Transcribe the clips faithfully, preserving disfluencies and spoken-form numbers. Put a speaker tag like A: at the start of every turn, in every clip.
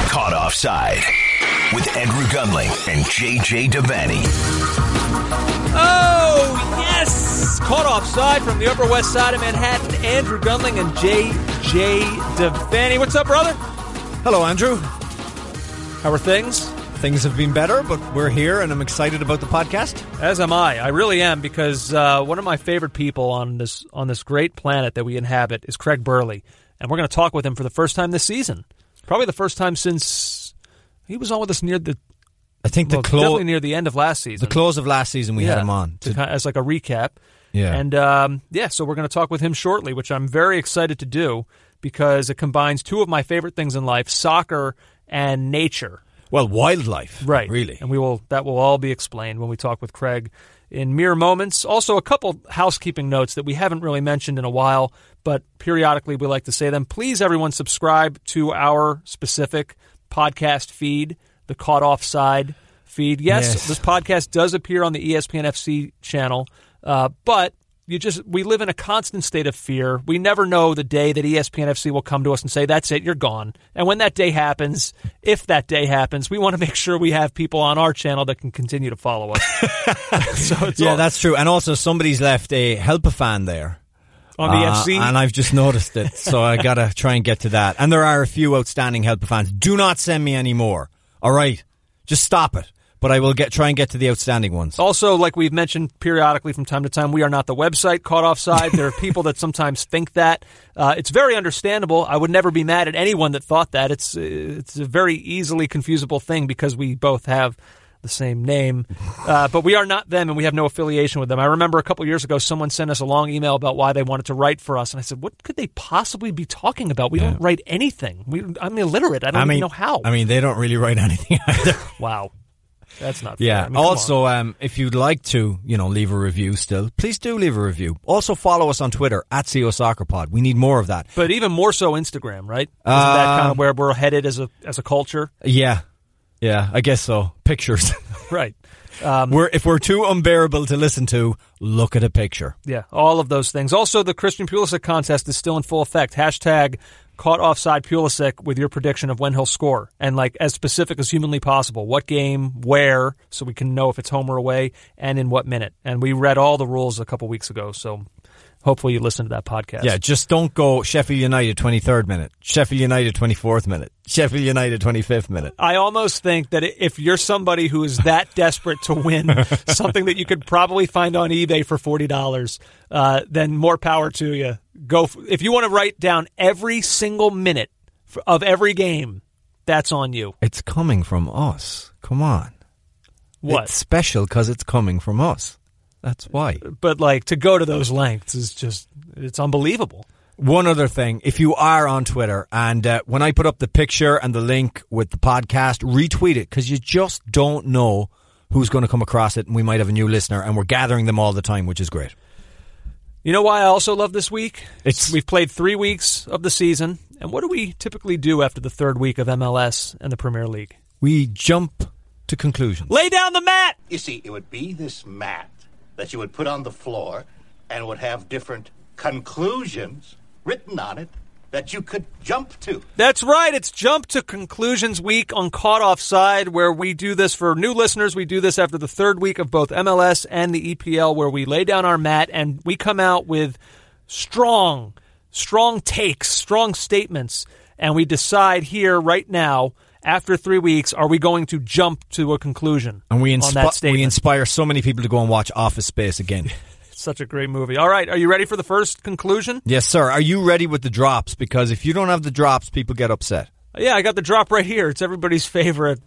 A: Caught Offside with Andrew Gunling and J J Devaney.
B: Oh, yes! Caught Offside from the Upper West Side of Manhattan. Andrew Gunling and J J Devaney. What's up, brother?
C: Hello, Andrew.
B: How are things?
C: Things have been better, but we're here and I'm excited about the podcast.
B: As am I. I really am, because uh, one of my favorite people on this on this great planet that we inhabit is Craig Burley. And we're going to talk with him for the first time this season. Probably the first time since he was on with us near the
C: I think
B: well,
C: the close
B: definitely near the end of last season.
C: The close of last season we
B: yeah,
C: had him on.
B: To, to, as like a recap.
C: Yeah.
B: And um, yeah, so we're going to talk with him shortly, which I'm very excited to do because it combines two of my favorite things in life, soccer and nature.
C: Well, wildlife.
B: Right.
C: Really.
B: And we will that will all be explained when we talk with Craig in mere moments. Also, a couple housekeeping notes that we haven't really mentioned in a while, but periodically we like to say them. Please, everyone, subscribe to our specific podcast feed, the Caught Offside feed. Yes,
C: yes,
B: this podcast does appear on the E S P N F C channel, uh, but you just we live in a constant state of fear. We never know the day that E S P N F C will come to us and say, that's it, you're gone. And when that day happens, if that day happens, we want to make sure we have people on our channel that can continue to follow us. so it's
C: yeah,
B: all,
C: that's true. And also somebody's left a Help-A-Fan there.
B: on the
C: uh,
B: F C.
C: And I've just noticed it, so I got to try and get to that. And there are a few outstanding Help-A-Fans. Do not send me any more. All right? Just stop it. But I will get try and get to the outstanding ones.
B: Also, like we've mentioned periodically from time to time, we are not the website Caught Offside. There are people that sometimes think that. Uh, it's very understandable. I would never be mad at anyone that thought that. It's it's a very easily confusable thing because we both have the same name. Uh, but we are not them, and we have no affiliation with them. I remember a couple years ago, someone sent us a long email about why they wanted to write for us, and I said, what could they possibly be talking about? We yeah. don't write anything. We, I'm illiterate. I don't
C: I mean,
B: even know how.
C: I mean, they don't really write anything either.
B: Wow. That's not fair.
C: Yeah.
B: I mean,
C: also, um, if you'd like to, you know, leave a review still, please do leave a review. Also, follow us on Twitter, at C O Soccer Pod. We need more of that.
B: But even more so Instagram, right? Isn't
C: uh,
B: that kind of where we're headed as a as a culture?
C: Yeah. Yeah, I guess so. Pictures.
B: Right. Um,
C: we're, if we're too unbearable to listen to, look at a picture.
B: Yeah, all of those things. Also, the Christian Pulisic contest is still in full effect. Hashtag Caught Offside Pulisic with your prediction of when he'll score. And like as specific as humanly possible. What game, where, so we can know if it's home or away, and in what minute. And we read all the rules a couple weeks ago, so hopefully you listen to that podcast.
C: Yeah, just don't go Sheffield United twenty-third minute, Sheffield United twenty-fourth minute, Sheffield United twenty-fifth minute.
B: I almost think that if you're somebody who is that desperate to win something that you could probably find on eBay for forty dollars, uh, then more power to you. Go f- if you want to write down every single minute of every game, that's on you.
C: It's coming from us. Come on.
B: What?
C: It's special because it's coming from us. That's why.
B: But like to go to those lengths is just, it's unbelievable.
C: One other thing, if you are on Twitter and uh, when I put up the picture and the link with the podcast, retweet it because you just don't know who's going to come across it and we might have a new listener and we're gathering them all the time, which is great.
B: You know why I also love this week?
C: It's
B: We've played three weeks of the season, and what do we typically do after the third week of M L S and the Premier League?
C: We jump to conclusions.
B: Lay down the mat!
D: You see, it would be this mat that you would put on the floor and would have different conclusions written on it that you could jump to.
B: That's right. It's Jump to Conclusions Week on Caught Offside, where we do this for new listeners. We do this after the third week of both M L S and the E P L, where we lay down our mat and we come out with strong, strong takes, strong statements, and we decide here right now, after three weeks, are we going to jump to a conclusion
C: and we
B: inspi-
C: on that
B: statement?
C: We inspire so many people to go and watch Office Space again.
B: Such a great movie. All right, are you ready for the first conclusion?
C: Yes, sir. Are you ready with the drops? Because if you don't have the drops, people get upset.
B: Yeah, I got the drop right here. It's everybody's favorite.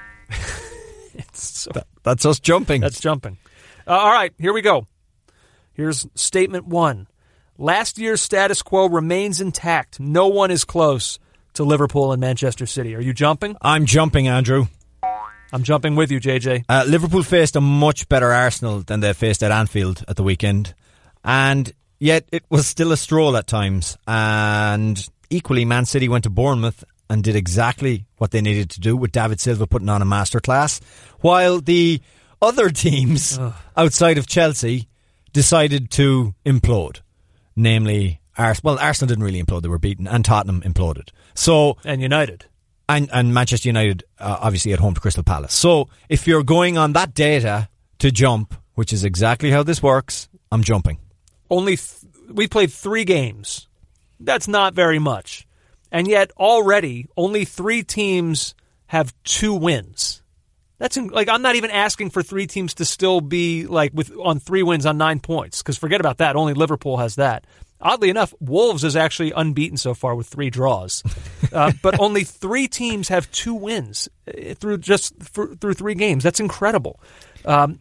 B: it's so,
C: that, that's us jumping.
B: That's jumping. Uh, all right, here we go. Here's statement one. Last year's status quo remains intact. No one is close to Liverpool and Manchester City. Are you jumping?
C: I'm jumping, Andrew.
B: I'm jumping with you, J J.
C: Uh, Liverpool faced a much better Arsenal than they faced at Anfield at the weekend. And yet it was still a stroll at times. And equally, Man City went to Bournemouth and did exactly what they needed to do, with David Silva putting on a masterclass. While the other teams Ugh. outside of Chelsea decided to implode. Namely, Ars- well, Arsenal didn't really implode. They were beaten. And Tottenham imploded. So,
B: and United.
C: And, and Manchester United, uh, obviously, at home to Crystal Palace. So if you're going on that data to jump, which is exactly how this works, I'm jumping.
B: Only th- we played three games. That's not very much. And yet already only three teams have two wins. That's in, like I'm not even asking for three teams to still be like with on three wins on nine points, because forget about that. Only Liverpool has that. Oddly enough, Wolves is actually unbeaten so far with three draws, uh, but only three teams have two wins through just for, through three games. That's incredible. Um,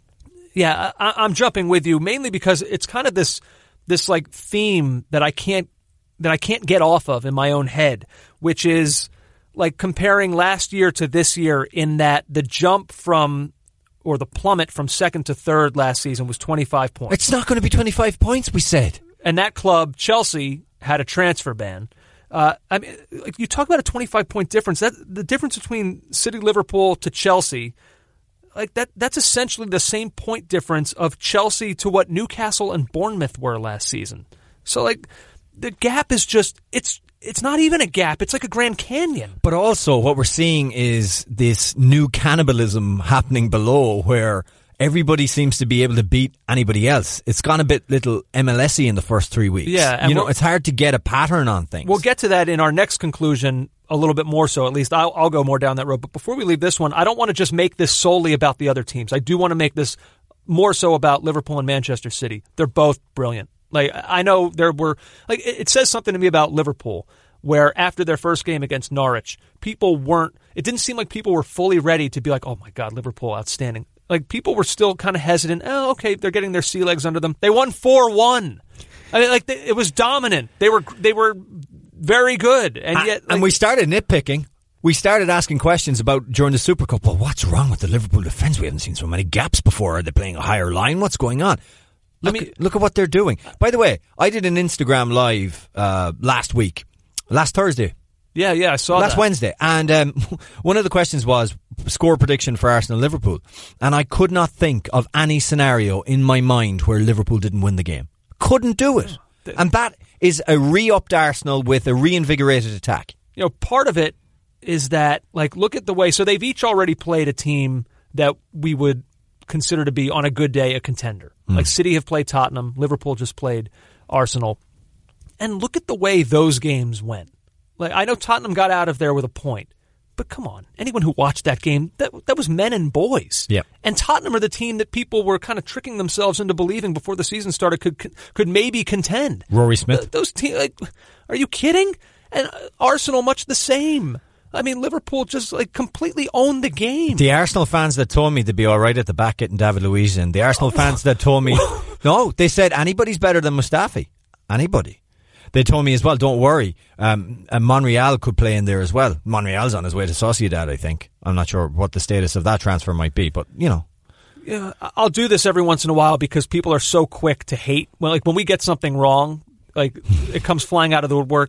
B: yeah, I, I'm jumping with you mainly because it's kind of this this like theme that I can't that I can't get off of in my own head, which is like comparing last year to this year in that the jump from or the plummet from second to third last season was twenty-five points.
C: It's not going to be twenty-five points, we said.
B: And that club, Chelsea, had a transfer ban. Uh, I mean, like you talk about a twenty-five point difference. That the difference between City, Liverpool to Chelsea, like that, that's essentially the same point difference of Chelsea to what Newcastle and Bournemouth were last season. So, like, the gap is just it's it's not even a gap. It's like a Grand Canyon.
C: But also, what we're seeing is this new cannibalism happening below, where everybody seems to be able to beat anybody else. It's gone a bit little M L S-y in the first three weeks.
B: Yeah, and
C: you know,
B: we'll-
C: it's hard to get a pattern on things.
B: We'll get to that in our next conclusion a little bit more so. At least I'll, I'll go more down that road. But before we leave this one, I don't want to just make this solely about the other teams. I do want to make this more so about Liverpool and Manchester City. They're both brilliant. Like, I know there were, like, it, it says something to me about Liverpool, where after their first game against Norwich, people weren't, it didn't seem like people were fully ready to be like, oh my God, Liverpool, outstanding. Like, people were still kind of hesitant. Oh, okay, they're getting their sea legs under them. They won four one. I mean, like, they, it was dominant. They were they were very good. And yet,
C: and,
B: like,
C: and we started nitpicking. We started asking questions about during the Super Cup. Well, what's wrong with the Liverpool defence? We haven't seen so many gaps before. Are they playing a higher line? What's going on? Look,
B: Let me-
C: at, look at what they're doing. By the way, I did an Instagram live uh, last week, last Thursday.
B: yeah, yeah, I saw
C: Last
B: that.
C: Wednesday. And um, one of the questions was score prediction for Arsenal-Liverpool. And I could not think of any scenario in my mind where Liverpool didn't win the game. Couldn't do it. And that is a re-upped Arsenal with a reinvigorated attack.
B: You know, part of it is that, like, look at the way, so they've each already played a team that we would consider to be, on a good day, a contender. Mm. Like, City have played Tottenham, Liverpool just played Arsenal. And look at the way those games went. Like, I know Tottenham got out of there with a point, but come on, anyone who watched that game, that that was men and boys.
C: Yep.
B: And Tottenham are the team that people were kind of tricking themselves into believing before the season started could could maybe contend.
C: Rory Smith.
B: Th- those teams, like, are you kidding? And Arsenal, much the same. I mean, Liverpool just like completely owned the game.
C: The Arsenal fans that told me they'd be all right at the back getting David Luiz in. The Arsenal fans that told me, no, they said anybody's better than Mustafi. Anybody. They told me as well, don't worry, um, and Monreal could play in there as well. Monreal's on his way to Sociedad, I think. I'm not sure what the status of that transfer might be, but, you know.
B: Yeah, I'll do this every once in a while because people are so quick to hate. Well, like when we get something wrong, like it comes flying out of the woodwork.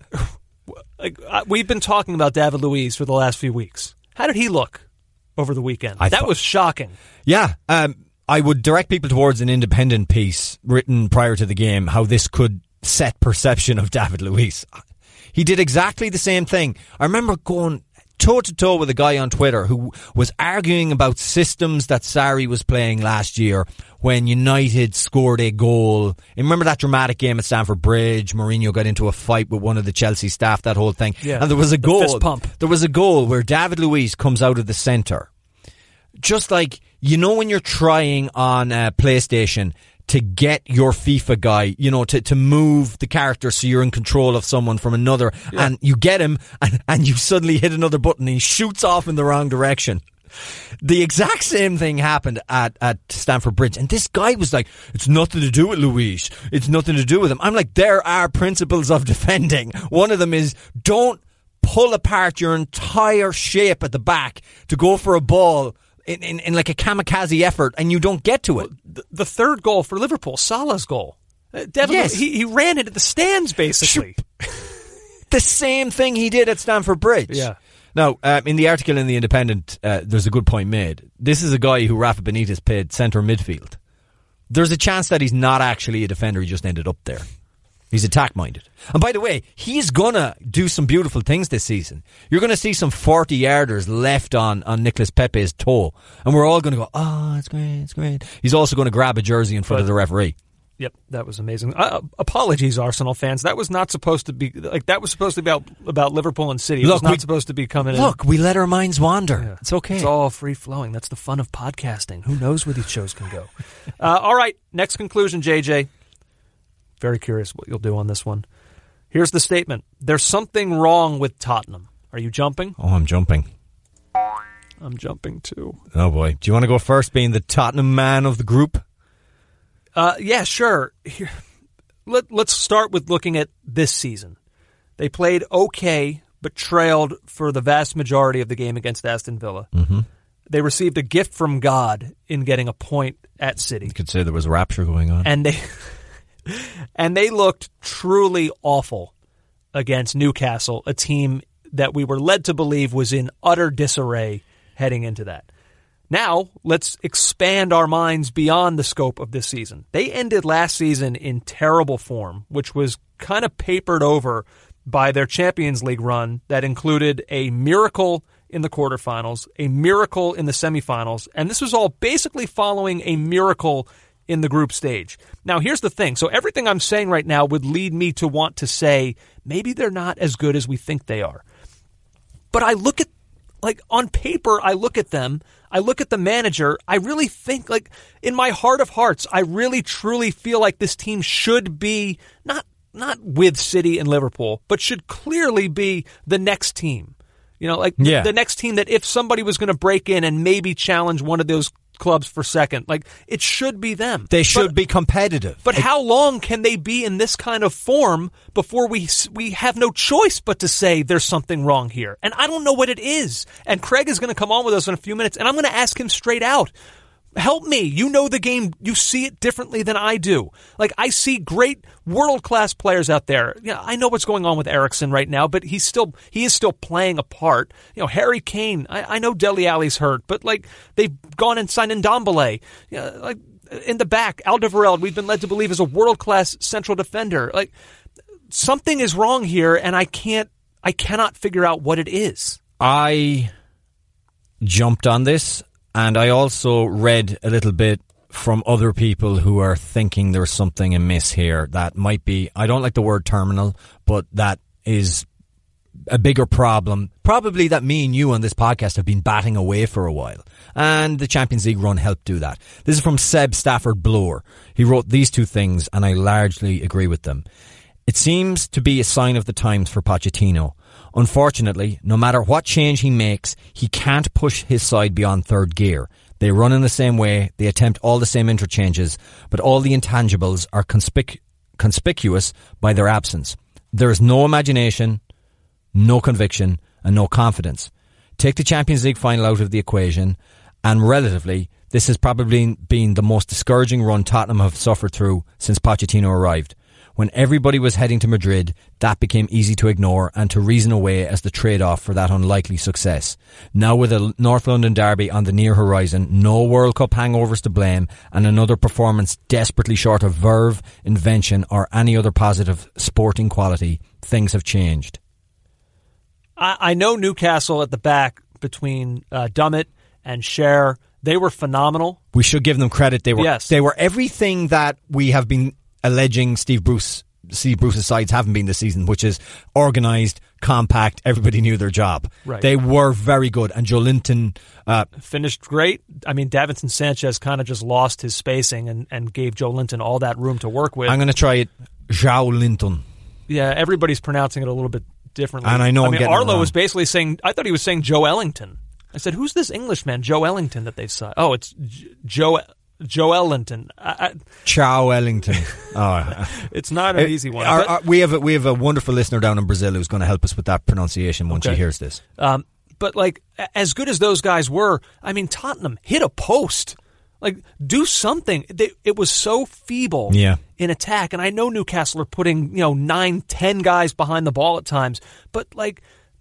B: Like we've been talking about David Luiz for the last few weeks. How did he look over the weekend?
C: I
B: that
C: thought-
B: was shocking.
C: Yeah, um, I would direct people towards an independent piece written prior to the game, how this could set perception of David Luiz. He did exactly the same thing. I remember going toe to toe with a guy on Twitter who was arguing about systems that Sarri was playing last year when United scored a goal. And remember that dramatic game at Stamford Bridge? Mourinho got into a fight with one of the Chelsea staff, that whole thing.
B: Yeah,
C: and there was a
B: the
C: goal.
B: fist pump.
C: There was a goal where David Luiz comes out of the centre. Just like, you know, when you're trying on uh, PlayStation to get your FIFA guy, you know, to, to move the character so you're in control of someone from another,
B: Yeah.
C: and you get him, and, and you suddenly hit another button and he shoots off in the wrong direction. The exact same thing happened at, at Stamford Bridge, and this guy was like, it's nothing to do with Luiz, it's nothing to do with him. I'm like, there are principles of defending. One of them is, don't pull apart your entire shape at the back to go for a ball In, in, in like a kamikaze effort, and you don't get to it.
B: The, the third goal for Liverpool, Salah's goal. Uh, David,
C: Yes.
B: he, he ran into the stands basically.
C: The same thing he did at Stamford Bridge.
B: Yeah.
C: Now, um, in the article in The Independent, uh, there's a good point made. This is a guy who Rafa Benitez paid centre midfield. There's a chance that he's not actually a defender, he just ended up there. He's attack-minded. And by the way, he's going to do some beautiful things this season. You're going to see some forty-yarders left on, on Nicolas Pepe's toe. And we're all going to go, oh, it's great, it's great. He's also going to grab a jersey in front but, of the referee.
B: Yep, that was amazing. Uh, apologies, Arsenal fans. That was not supposed to be, like, that was supposed to be about, about Liverpool and City. It look, was not we, supposed to be coming
C: look,
B: in.
C: Look, we let our minds wander. Yeah. It's okay.
B: It's all free-flowing. That's the fun of podcasting. Who knows where these shows can go? uh, all right, next conclusion, J J. Very curious what you'll do on this one. Here's the statement. There's something wrong with Tottenham. Are you jumping?
C: Oh, I'm jumping.
B: I'm jumping too.
C: Oh, boy. Do you want to go first, being the Tottenham man of the group?
B: Uh, yeah, sure. Here, let, let's start with looking at this season. They played okay, but trailed for the vast majority of the game against Aston Villa.
C: Mm-hmm.
B: They received a gift from God in getting a point at City.
C: You could say there was a rapture going on.
B: And they... And they looked truly awful against Newcastle, a team that we were led to believe was in utter disarray heading into that. Now, let's expand our minds beyond the scope of this season. They ended last season in terrible form, which was kind of papered over by their Champions League run that included a miracle in the quarterfinals, a miracle in the semifinals, and this was all basically following a miracle in the group stage. Now, here's the thing. So everything I'm saying right now would lead me to want to say maybe they're not as good as we think they are. But I look at, like, on paper, I look at them, I look at the manager, I really think, like, in my heart of hearts, I really truly feel like this team should be, not not with City and Liverpool, but should clearly be the next team. You know, like
C: yeah.
B: the next team that if somebody was going to break in and maybe challenge one of those clubs for second, like, it should be them.
C: They should
B: but,
C: be competitive.
B: But it, how long can they be in this kind of form before we we have no choice but to say there's something wrong here? And I don't know what it is. And Craig is going to come on with us in a few minutes, and I'm going to ask him straight out. Help me. You know the game. You see it differently than I do. Like, I see great world-class players out there. Yeah, you know, I know what's going on with Eriksen right now, but he's still he is still playing a part. You know, Harry Kane. I, I know Dele Alli's hurt, but like they've gone and signed Ndombele. You know, like in the back, Alderweireld, we've been led to believe is a world-class central defender. Like, something is wrong here, and I can't. I cannot figure out what it is.
C: I jumped on this. And I also read a little bit from other people who are thinking there's something amiss here that might be, I don't like the word terminal, but that is a bigger problem. Probably that me and you on this podcast have been batting away for a while. And the Champions League run helped do that. This is from Seb Stafford Bloor. He wrote these two things, and I largely agree with them. It seems to be a sign of the times for Pochettino. Unfortunately, no matter what change he makes, he can't push his side beyond third gear. They run in the same way, they attempt all the same interchanges, but all the intangibles are conspic- conspicuous by their absence. There is no imagination, no conviction, and no confidence. Take the Champions League final out of the equation, and relatively, this has probably been the most discouraging run Tottenham have suffered through since Pochettino arrived. When everybody was heading to Madrid, that became easy to ignore and to reason away as the trade-off for that unlikely success. Now with a North London derby on the near horizon, no World Cup hangovers to blame, and another performance desperately short of verve, invention or any other positive sporting quality, things have changed.
B: I, I know Newcastle at the back between uh, Dummett and Cher, they were phenomenal.
C: We should give them credit. They were,
B: yes.
C: They were everything that we have been alleging Steve Bruce, Steve Bruce's sides haven't been this season, which is organised, compact, everybody knew their job.
B: Right.
C: They were very good, and Joe Linton uh,
B: finished great. I mean, Davinson Sanchez kind of just lost his spacing and, and gave Joe Linton all that room to work with.
C: I'm going to try it, Joe Linton.
B: Yeah, everybody's pronouncing it a little bit differently.
C: And I know
B: I
C: I'm
B: mean,
C: getting it
B: Arlo
C: wrong.
B: was basically saying, I thought he was saying Joe Ellington. I said, who's this Englishman, Joe Ellington, that they've signed? Oh, it's J- Joe Joe Ellington. I, I,
C: Chow Ellington. Oh,
B: it's not an easy one.
C: Our,
B: but,
C: our, we have a, we have a wonderful listener down in Brazil who's going to help us with that pronunciation once
B: okay.
C: she hears this.
B: Um, but like, as good as those guys were, I mean, Tottenham hit a post. Like, do something. They, it was so feeble
C: yeah.
B: in attack, and I know Newcastle are putting, you know, nine, ten guys behind the ball at times, but like,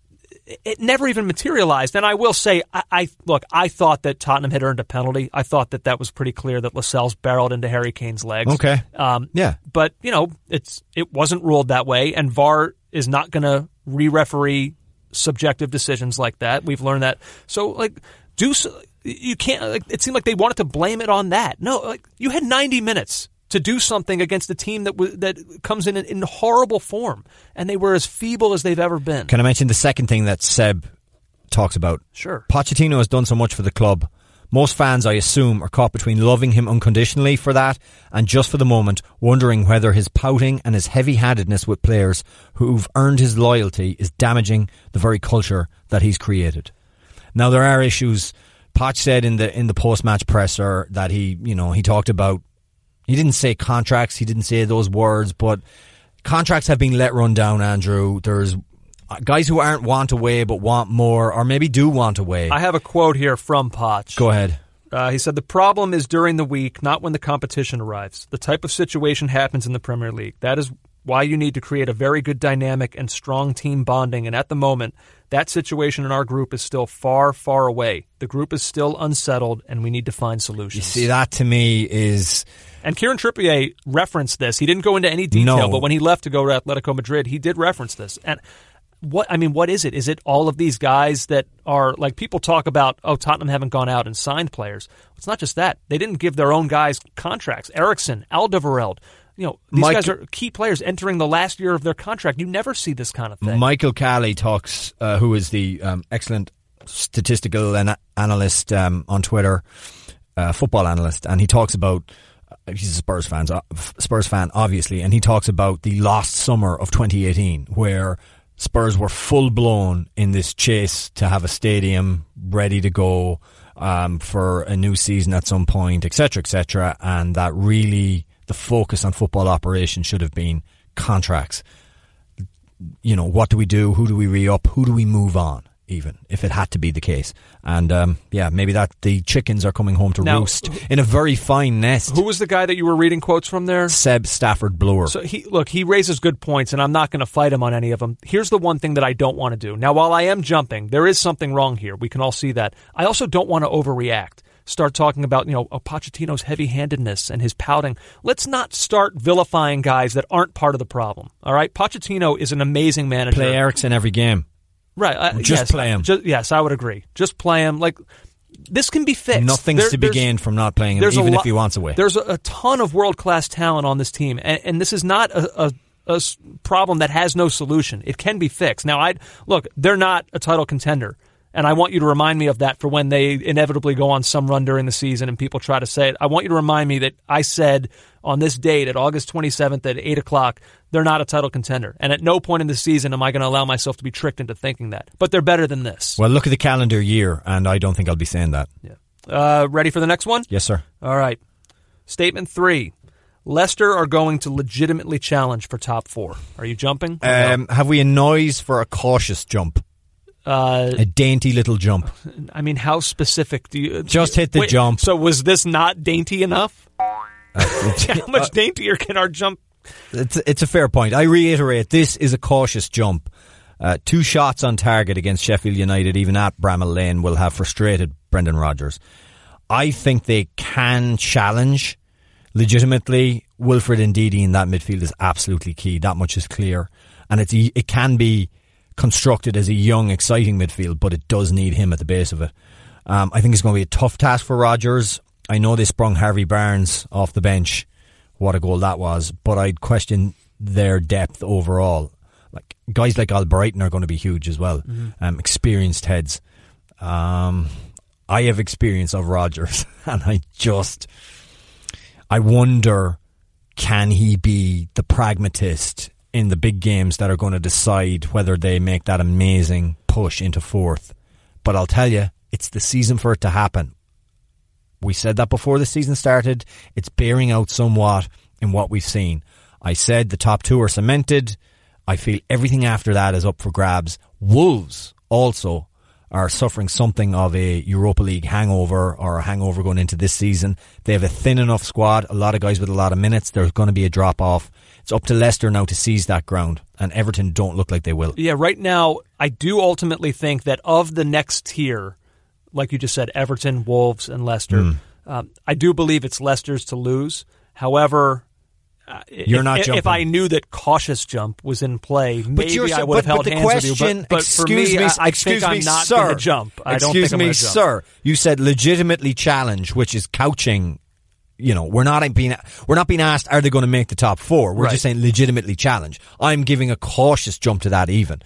B: it never even materialized. And I will say, I, I look, I thought that Tottenham had earned a penalty. I thought that that was pretty clear that Lascelles barreled into Harry Kane's legs.
C: Okay.
B: Um,
C: yeah.
B: But, you know, it's it wasn't ruled that way, and V A R is not going to re-referee subjective decisions like that. We've learned that. So, like, do so, you can't, like, it seemed like they wanted to blame it on that. No, like, you had ninety minutes to do something against a team that w- that comes in in horrible form, and they were as feeble as they've ever been.
C: Can I mention the second thing that Seb talks about?
B: Sure.
C: Pochettino has done so much for the club. Most fans, I assume, are caught between loving him unconditionally for that and just for the moment wondering whether his pouting and his heavy-handedness with players who've earned his loyalty is damaging the very culture that he's created. Now, there are issues. Poch said in the in the post-match presser that he, you know, he talked about. He didn't say contracts, he didn't say those words, but contracts have been let run down, Andrew. There's guys who aren't want away but want more, or maybe do want away.
B: I have a quote here from Poch.
C: Go ahead.
B: Uh, he said, "The problem is during the week, not when the competition arrives. The type of situation happens in the Premier League. That is why you need to create a very good dynamic and strong team bonding, and at the moment, that situation in our group is still far, far away. The group is still unsettled, and we need to find solutions."
C: You see, that to me is...
B: And Kieran Trippier referenced this. He didn't go into any detail,
C: No.
B: but when he left to go to Atletico Madrid, he did reference this. And what I mean, what is it? Is it all of these guys that are, like, people talk about, oh, Tottenham haven't gone out and signed players. It's not just that. They didn't give their own guys contracts. Eriksson, Alderweireld, you know, these
C: Mike,
B: guys are key players entering the last year of their contract. You never see this kind of thing.
C: Michael Calley talks, uh, who is the um, excellent statistical an- analyst um, on Twitter, uh, football analyst, and he talks about, uh, he's a Spurs fan, uh, Spurs fan, obviously, and he talks about the lost summer of twenty eighteen, where Spurs were full blown in this chase to have a stadium ready to go um, for a new season at some point, et cetera, et cetera, and that really the focus on football operations should have been contracts. You know, what do we do? Who do we re-up? Who do we move on? Even if it had to be the case, and um, yeah, maybe that the chickens are coming home to
B: Now,
C: roost in a very fine nest.
B: Who was the guy that you were reading quotes from there?
C: Seb Stafford Bloor.
B: So he look, he raises good points, and I'm not going to fight him on any of them. Here's the one thing that I don't want to do. Now, while I am jumping, there is something wrong here. We can all see that. I also don't want to overreact. Start talking about, you know, oh, Pochettino's heavy-handedness and his pouting. Let's not start vilifying guys that aren't part of the problem. All right, Pochettino is an amazing manager.
C: Play Eriksson every game.
B: Right. Uh,
C: Just
B: yes,
C: play him.
B: Just, yes, I would agree. Just play him. Like, this can be fixed.
C: Nothing's
B: There-
C: to be
B: there's-
C: gained from not playing him,
B: there's a
C: even
B: lo-
C: if he wants away.
B: There's a, a ton of world-class talent on this team, and, and this is not a, a, a s- problem that has no solution. It can be fixed. Now, I look, they're not a title contender, and I want you to remind me of that for when they inevitably go on some run during the season and people try to say it. I want you to remind me that I said on this date at August twenty-seventh at eight o'clock, they're not a title contender. And at no point in the season am I going to allow myself to be tricked into thinking that. But they're better than this.
C: Well, look at the calendar year, and I don't think I'll be saying that.
B: Yeah. Uh, ready for the next one?
C: Yes, sir.
B: All right. Statement three. Leicester are going to legitimately challenge for top four. Are you jumping?
C: Um, have we a noise for a cautious jump?
B: Uh,
C: A dainty little jump.
B: I mean, how specific do you...
C: Just hit the
B: Wait,
C: jump.
B: So was this not dainty enough? How much daintier can our jump...
C: It's, it's a fair point. I reiterate, this is a cautious jump. Uh, two shots on target against Sheffield United, even at Bramall Lane, will have frustrated Brendan Rodgers. I think they can challenge legitimately. Wilfred Ndidi in that midfield is absolutely key. That much is clear. And it's it can be constructed as a young, exciting midfield, but it does need him at the base of it. Um, I think it's going to be a tough task for Rodgers. I know they sprung Harvey Barnes off the bench. What a goal that was. But I'd question their depth overall. Like guys like Albrighton are going to be huge as well. Mm-hmm. Um, experienced heads. Um, I have experience of Rodgers, and I just, I wonder, can he be the pragmatist in the big games that are going to decide whether they make that amazing push into fourth? But I'll tell you, it's the season for it to happen. We said that before the season started. It's bearing out somewhat in what we've seen. I said the top two are cemented. I feel everything after that is up for grabs. Wolves also are suffering something of a Europa League hangover or a hangover going into this season. They have a thin enough squad, a lot of guys with a lot of minutes. There's going to be a drop off. It's up to Leicester now to seize that ground, and Everton don't look like they will.
B: Yeah, right now, I do ultimately think that of the next tier, like you just said, Everton, Wolves, and Leicester, mm. um, I do believe it's Leicester's to lose. However, Uh,
C: You're
B: if,
C: not
B: if,
C: jumping.
B: if I knew that cautious jump was in play,
C: but
B: maybe
C: you're,
B: I would have
C: but,
B: held
C: but the
B: hands
C: question,
B: with you. But, but
C: excuse
B: for me,
C: me,
B: I, I
C: excuse
B: think
C: me,
B: I'm not
C: sir.
B: going to jump. I don't
C: excuse
B: think I'm
C: me,
B: going to jump.
C: sir. You said legitimately challenge, which is couching. You know, we're not being we're not being asked, are they going to make the top four? We're
B: right.
C: just saying legitimately challenge. I'm giving a cautious jump to that even.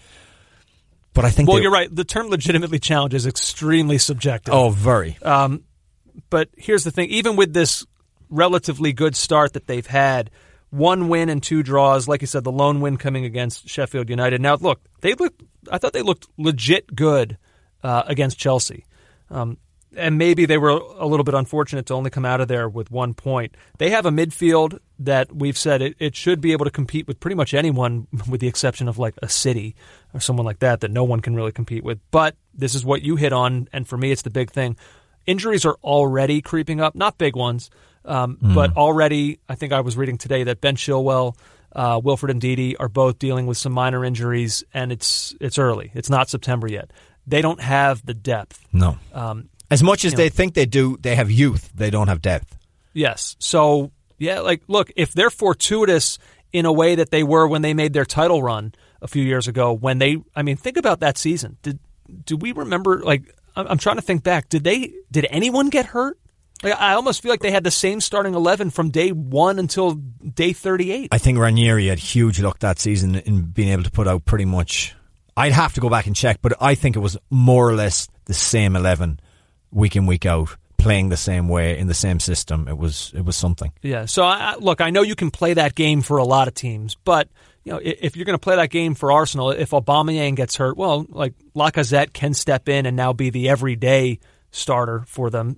C: But I think
B: well,
C: they,
B: you're right. The term legitimately challenge is extremely subjective.
C: Oh, very.
B: Um, but here's the thing: even with this relatively good start that they've had. One win and two draws. Like you said, the lone win coming against Sheffield United. Now, look, they looked. I thought they looked legit good uh, against Chelsea. Um, and maybe they were a little bit unfortunate to only come out of there with one point. They have a midfield that we've said it, it should be able to compete with pretty much anyone with the exception of like a City or someone like that that no one can really compete with. But this is what you hit on, and for me, it's the big thing. Injuries are already creeping up, not big ones. Um, mm. But already, I think I was reading today that Ben Chilwell, uh, Wilfred Ndidi are both dealing with some minor injuries, and it's it's early. It's not September yet. They don't have the depth.
C: No.
B: Um,
C: as much as they
B: know.
C: think they do, they have youth. They don't have depth.
B: Yes. So, yeah, like, look, if they're fortuitous in a way that they were when they made their title run a few years ago, when they, I mean, think about that season. Did do we remember, like, I'm trying to think back. Did they? Did anyone get hurt? Like, I almost feel like they had the same starting eleven from day one until day thirty-eight.
C: I think Ranieri had huge luck that season in being able to put out pretty much. I'd have to go back and check, but I think it was more or less the same eleven week in, week out, playing the same way in the same system. It was it was something.
B: Yeah. So I, look, I know you can play that game for a lot of teams, but you know, if you're going to play that game for Arsenal, if Aubameyang gets hurt, well, like Lacazette can step in and now be the everyday starter for them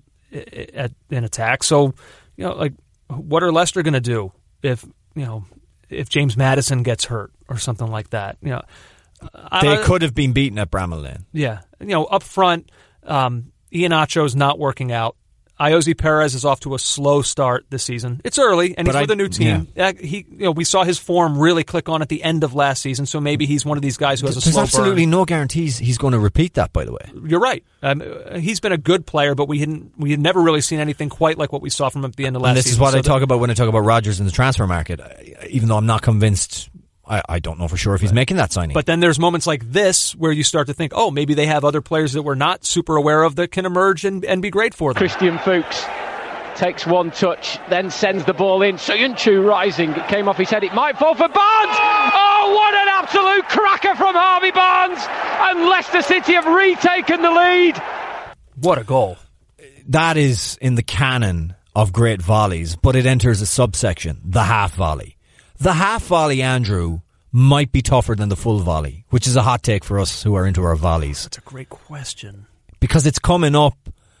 B: at an attack. So, you know, like, what are Leicester going to do if, you know, if James Maddison gets hurt or something like that? You know,
C: they
B: I,
C: could have been beaten at Bramall Lane. Yeah.
B: You know, up front, um, Iheanacho's not working out. Iosi Perez is off to a slow start this season. It's early, and he's
C: but
B: with
C: I,
B: a new team.
C: Yeah.
B: He, you know, we saw his form really click on at the end of last season, so maybe he's one of these guys who has a
C: There's
B: slow
C: absolutely
B: burn.
C: no guarantees he's going to repeat that, by the way.
B: You're right. Um, he's been a good player, but we hadn't we had never really seen anything quite like what we saw from him at the end of last
C: season. And this
B: season.
C: is what
B: so
C: I
B: that,
C: talk about when I talk about Rodgers in the transfer market. Even though I'm not convinced, I, I don't know for sure if he's right. making that signing.
B: But then there's moments like this where you start to think, oh, maybe they have other players that we're not super aware of that can emerge and, and be great for them.
E: Christian Fuchs takes one touch, then sends the ball in. Soyuncu rising. It came off his head. It might fall for Barnes. Oh, what an absolute cracker from Harvey Barnes. And Leicester City have retaken the lead.
B: What a goal.
C: That is in the canon of great volleys, but it enters a subsection, the half volley. The half volley, Andrew, might be tougher than the full volley, which is a hot take for us who are into our volleys.
B: That's a great question.
C: Because it's coming up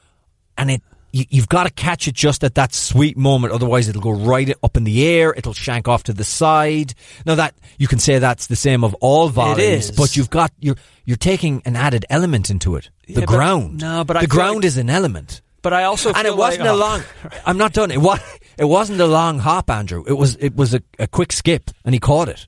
C: and it You, you've got to catch it just at that sweet moment, otherwise it'll go right up in the air, it'll shank off to the side. Now that you can say that's the same of all volleys, but you've got you're you're taking an added element into it. The
B: yeah,
C: ground,
B: but, no, but
C: the
B: I
C: ground
B: like,
C: is an element.
B: But I also
C: and
B: feel
C: it wasn't
B: like,
C: a
B: oh.
C: long. I'm not done. It was it wasn't a long hop, Andrew. It was it was a, a quick skip, and he caught it.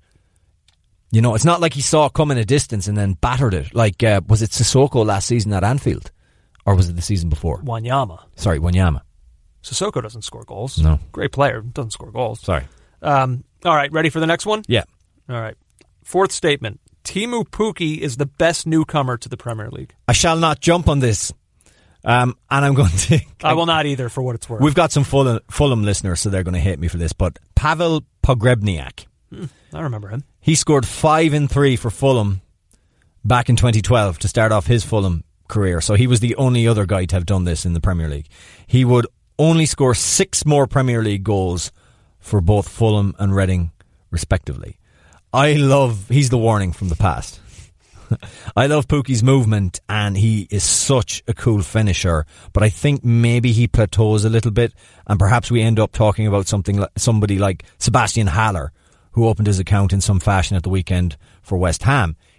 C: You know, it's not like he saw it coming a distance and then battered it. Like uh, was it Sissoko last season at Anfield? Or was it the season before?
B: Wanyama.
C: Sorry, Wanyama.
B: Sissoko doesn't score goals.
C: No.
B: Great player, doesn't score goals.
C: Sorry.
B: Um, all right, ready for the next one?
C: Yeah.
B: All right. Fourth statement. Timu Pukki is the best newcomer to the Premier League.
C: I shall not jump on this. Um, and I'm going to...
B: I will not either, for what it's worth.
C: We've got some Fulham, Fulham listeners, so they're going to hate me for this, but Pavel Pogrebniak.
B: Hmm, I remember him.
C: He scored five in three for Fulham back in twenty twelve to start off his Fulham career. So he was the only other guy to have done this in the Premier League. He would only score six more Premier League goals for both Fulham and Reading, respectively. I love... He's the warning from the past. I love Pukki's movement, and he is such a cool finisher, but I think maybe he plateaus a little bit, and perhaps we end up talking about something like, somebody like Sebastian Haller, who opened his account in some fashion at the weekend for West Ham.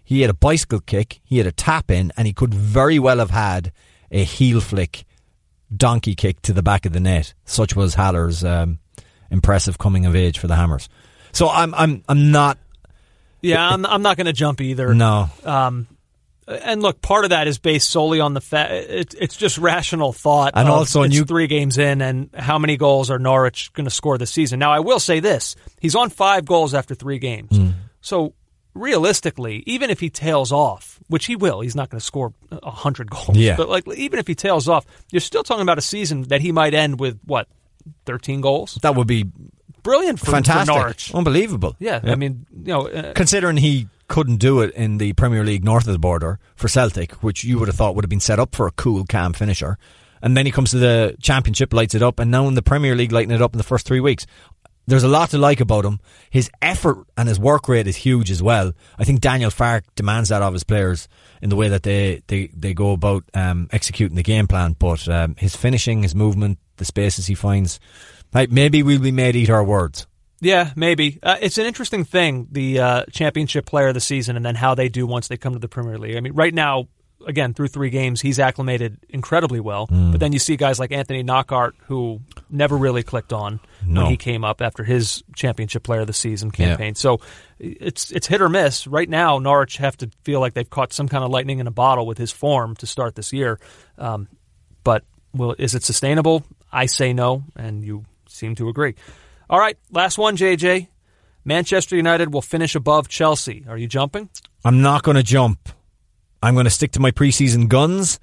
C: He had a bicycle kick, he had a tap in, and he could very well have had a heel flick donkey kick to the back of the net. Such was Haller's um, impressive coming of age for the Hammers. So I'm I'm I'm not.
B: Yeah, I'm I'm not going to jump either.
C: No.
B: Um, and look, part of that is based solely on the fact it, it's just rational thought.
C: And
B: of
C: also,
B: it's
C: new-
B: three games in, and how many goals are Norwich going to score this season? Now, I will say this: he's on five goals after three games. Mm. So realistically, even if he tails off, which he will, he's not going to score a hundred goals.
C: Yeah.
B: But like, even if he tails off, you're still talking about a season that he might end with what, thirteen goals?
C: That would be
B: brilliant for,
C: fantastic,
B: for Norwich.
C: Unbelievable.
B: Yeah, yeah, I mean, you know, uh,
C: considering he couldn't do it in the Premier League north of the border for Celtic, which you would have thought would have been set up for a cool, calm finisher, and then he comes to the Championship, lights it up, and now in the Premier League, lighting it up in the first three weeks. There's a lot to like about him. His effort and his work rate is huge as well. I think Daniel Farke demands that of his players in the way that they, they, they go about um, executing the game plan. But um, his finishing, his movement, the spaces he finds, like, maybe we'll be made eat our words.
B: Yeah, maybe. Uh, it's an interesting thing, the uh, Championship player of the season, and then how they do once they come to the Premier League. I mean, right now, again, through three games, he's acclimated incredibly well. Mm. But then you see guys like Anthony Knockaert, who never really clicked on
C: no.
B: when he came up after his Championship player of the season campaign.
C: Yeah.
B: So it's it's hit or miss. Right now, Norwich have to feel like they've caught some kind of lightning in a bottle with his form to start this year. Um, but will is it sustainable? I say no, and you seem to agree. All right, last one, J J. Manchester United will finish above Chelsea. Are you jumping?
C: I'm not going to jump. I'm going to stick to my preseason guns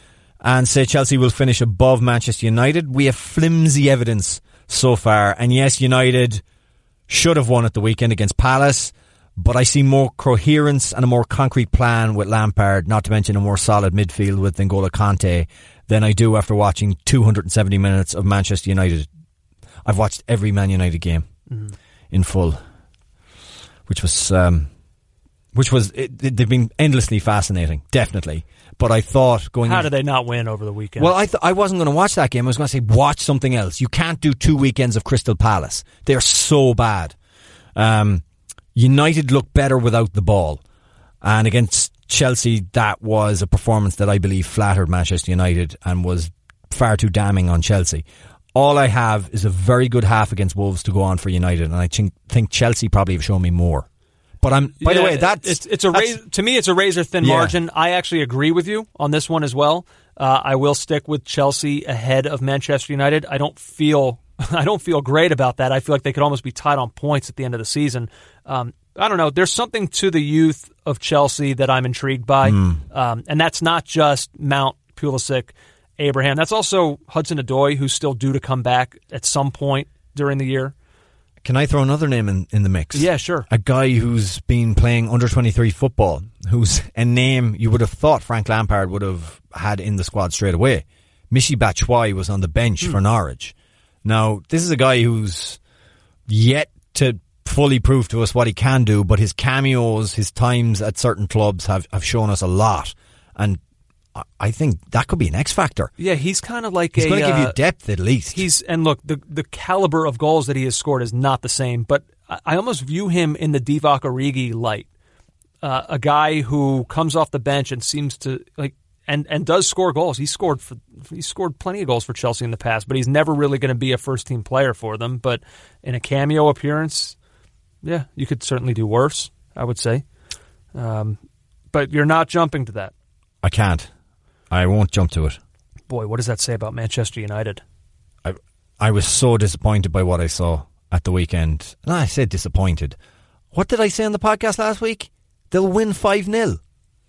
C: and say Chelsea will finish above Manchester United. We have flimsy evidence so far. And yes, United should have won at the weekend against Palace, but I see more coherence and a more concrete plan with Lampard, not to mention a more solid midfield with N'Golo Kante, than I do after watching two hundred seventy minutes of Manchester United. I've watched every Man United game mm-hmm. in full, which was... Um, Which was, it, it, they've been endlessly fascinating, definitely. But I thought going...
B: How did they not win over the weekend?
C: Well, I th- I wasn't going to watch that game. I was going to say, watch something else. You can't do two weekends of Crystal Palace. They're so bad. Um, United looked better without the ball. And against Chelsea, that was a performance that I believe flattered Manchester United and was far too damning on Chelsea. All I have is a very good half against Wolves to go on for United. And I think, think Chelsea probably have shown me more. But I'm. By yeah, the way, that's
B: it's, it's a razor, to me. It's a razor thin yeah. margin. I actually agree with you on this one as well. Uh, I will stick with Chelsea ahead of Manchester United. I don't feel. I don't feel great about that. I feel like they could almost be tied on points at the end of the season. Um, I don't know. There's something to the youth of Chelsea that I'm intrigued by, mm. um, and that's not just Mount, Pulisic, Abraham. That's also Hudson-Odoi, who's still due to come back at some point during the year.
C: Can I throw another name in, in the mix?
B: Yeah, sure.
C: A guy who's been playing under twenty-three football, who's a name you would have thought Frank Lampard would have had in the squad straight away. Michy Batshuayi was on the bench mm. for Norwich. Now, this is a guy who's yet to fully prove to us what he can do, but his cameos, his times at certain clubs have, have shown us a lot. And I think that could be an X factor.
B: Yeah, he's kind of like
C: he's
B: a...
C: He's going to give
B: uh,
C: you depth at least.
B: He's And look, the the caliber of goals that he has scored is not the same, but I, I almost view him in the Divock Origi light. Uh, a guy who comes off the bench and seems to... like and, and does score goals. He scored for, he scored plenty of goals for Chelsea in the past, but he's never really going to be a first-team player for them. But in a cameo appearance, yeah, you could certainly do worse, I would say. Um, but you're not jumping to that.
C: I can't. I won't jump to it.
B: Boy, what does that say about Manchester United?
C: I I was so disappointed by what I saw at the weekend. And I said disappointed. What did I say on the podcast last week? They'll win five nil.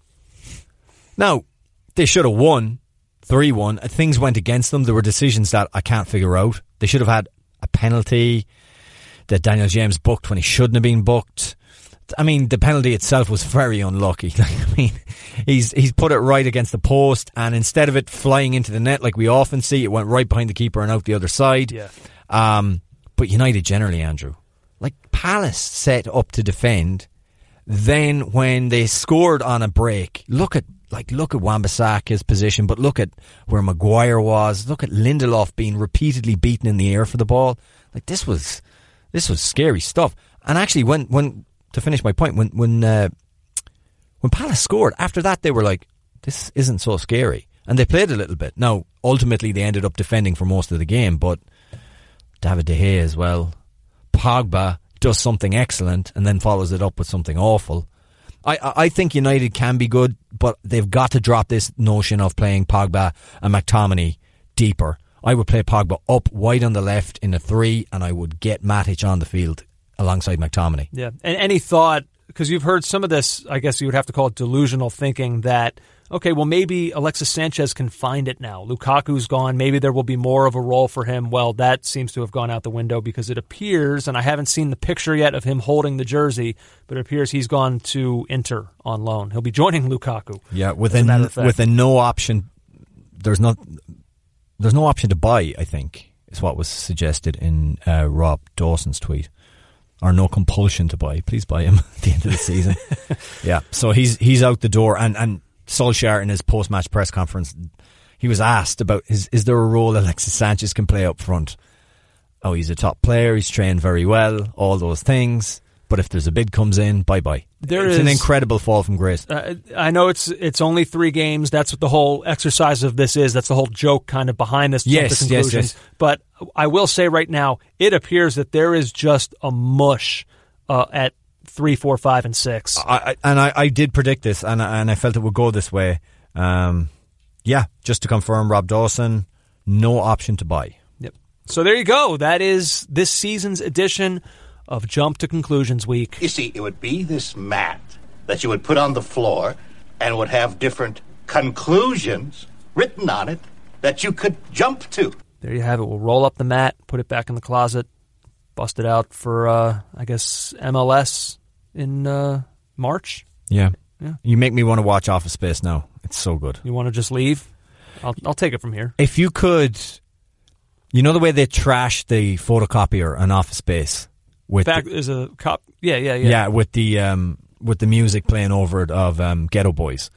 C: Now, they should have won three one. Things went against them. There were decisions that I can't figure out. They should have had a penalty that Daniel James booked when he shouldn't have been booked. I mean, the penalty itself was very unlucky. I mean, he's he's put it right against the post, and instead of it flying into the net like we often see, it went right behind the keeper and out the other side.
B: Yeah.
C: Um, but United generally, Andrew, like Palace set up to defend. Then when they scored on a break, look at like look at Wan-Bissaka's position, but look at where Maguire was. Look at Lindelof being repeatedly beaten in the air for the ball. Like this was this was scary stuff. And actually, when when to finish my point, when when uh, when when Palace scored, after that they were like, this isn't so scary. And they played a little bit. Now, ultimately they ended up defending for most of the game, but David De Gea as well. Pogba does something excellent and then follows it up with something awful. I, I think United can be good, but they've got to drop this notion of playing Pogba and McTominay deeper. I would play Pogba up wide on the left in a three, and I would get Matic on the field alongside McTominay.
B: Yeah, and any thought, because you've heard some of this, I guess you would have to call it delusional thinking that, okay, well, maybe Alexis Sanchez can find it now. Lukaku's gone. Maybe there will be more of a role for him. Well, that seems to have gone out the window because it appears, and I haven't seen the picture yet of him holding the jersey, but it appears he's gone to Inter on loan. He'll be joining Lukaku.
C: Yeah, with a, a with a no option. There's no, there's no option to buy, I think, is what was suggested in uh, Rob Dawson's tweet. Or no compulsion to buy. Please buy him at the end of the season. Yeah, so he's he's out the door, and and Solskjaer in his post-match press conference, he was asked about is is there a role Alexis Sanchez can play up front? Oh, he's a top player, he's trained very well, all those things. But if there's a bid comes in, bye-bye. There it's is, an incredible fall from grace.
B: Uh, I know it's it's only three games. That's what the whole exercise of this is. That's the whole joke kind of behind this.
C: Yes,
B: the
C: yes, yes.
B: But I will say right now, it appears that there is just a mush uh, at three, four, five, and six.
C: I, I, and I, I did predict this, and I, and I felt it would go this way. Um, yeah, just to confirm, Rob Dawson, no option to buy.
B: Yep. So there you go. That is this season's edition of Jump to Conclusions Week.
D: You see, it would be this mat that you would put on the floor and would have different conclusions written on it that you could jump to.
B: There you have it. We'll roll up the mat, put it back in the closet, bust it out for, uh, I guess, M L S in uh, March.
C: Yeah.
B: yeah.
C: You make me want to watch Office Space now. It's so good.
B: You want to just leave? I'll, I'll take it from here.
C: If you could, you know the way they trash the photocopier on Office Space? With
B: Back
C: the,
B: is a cop. Yeah, yeah, yeah.
C: Yeah, with the um, with the music playing over it of um, Ghetto Boys.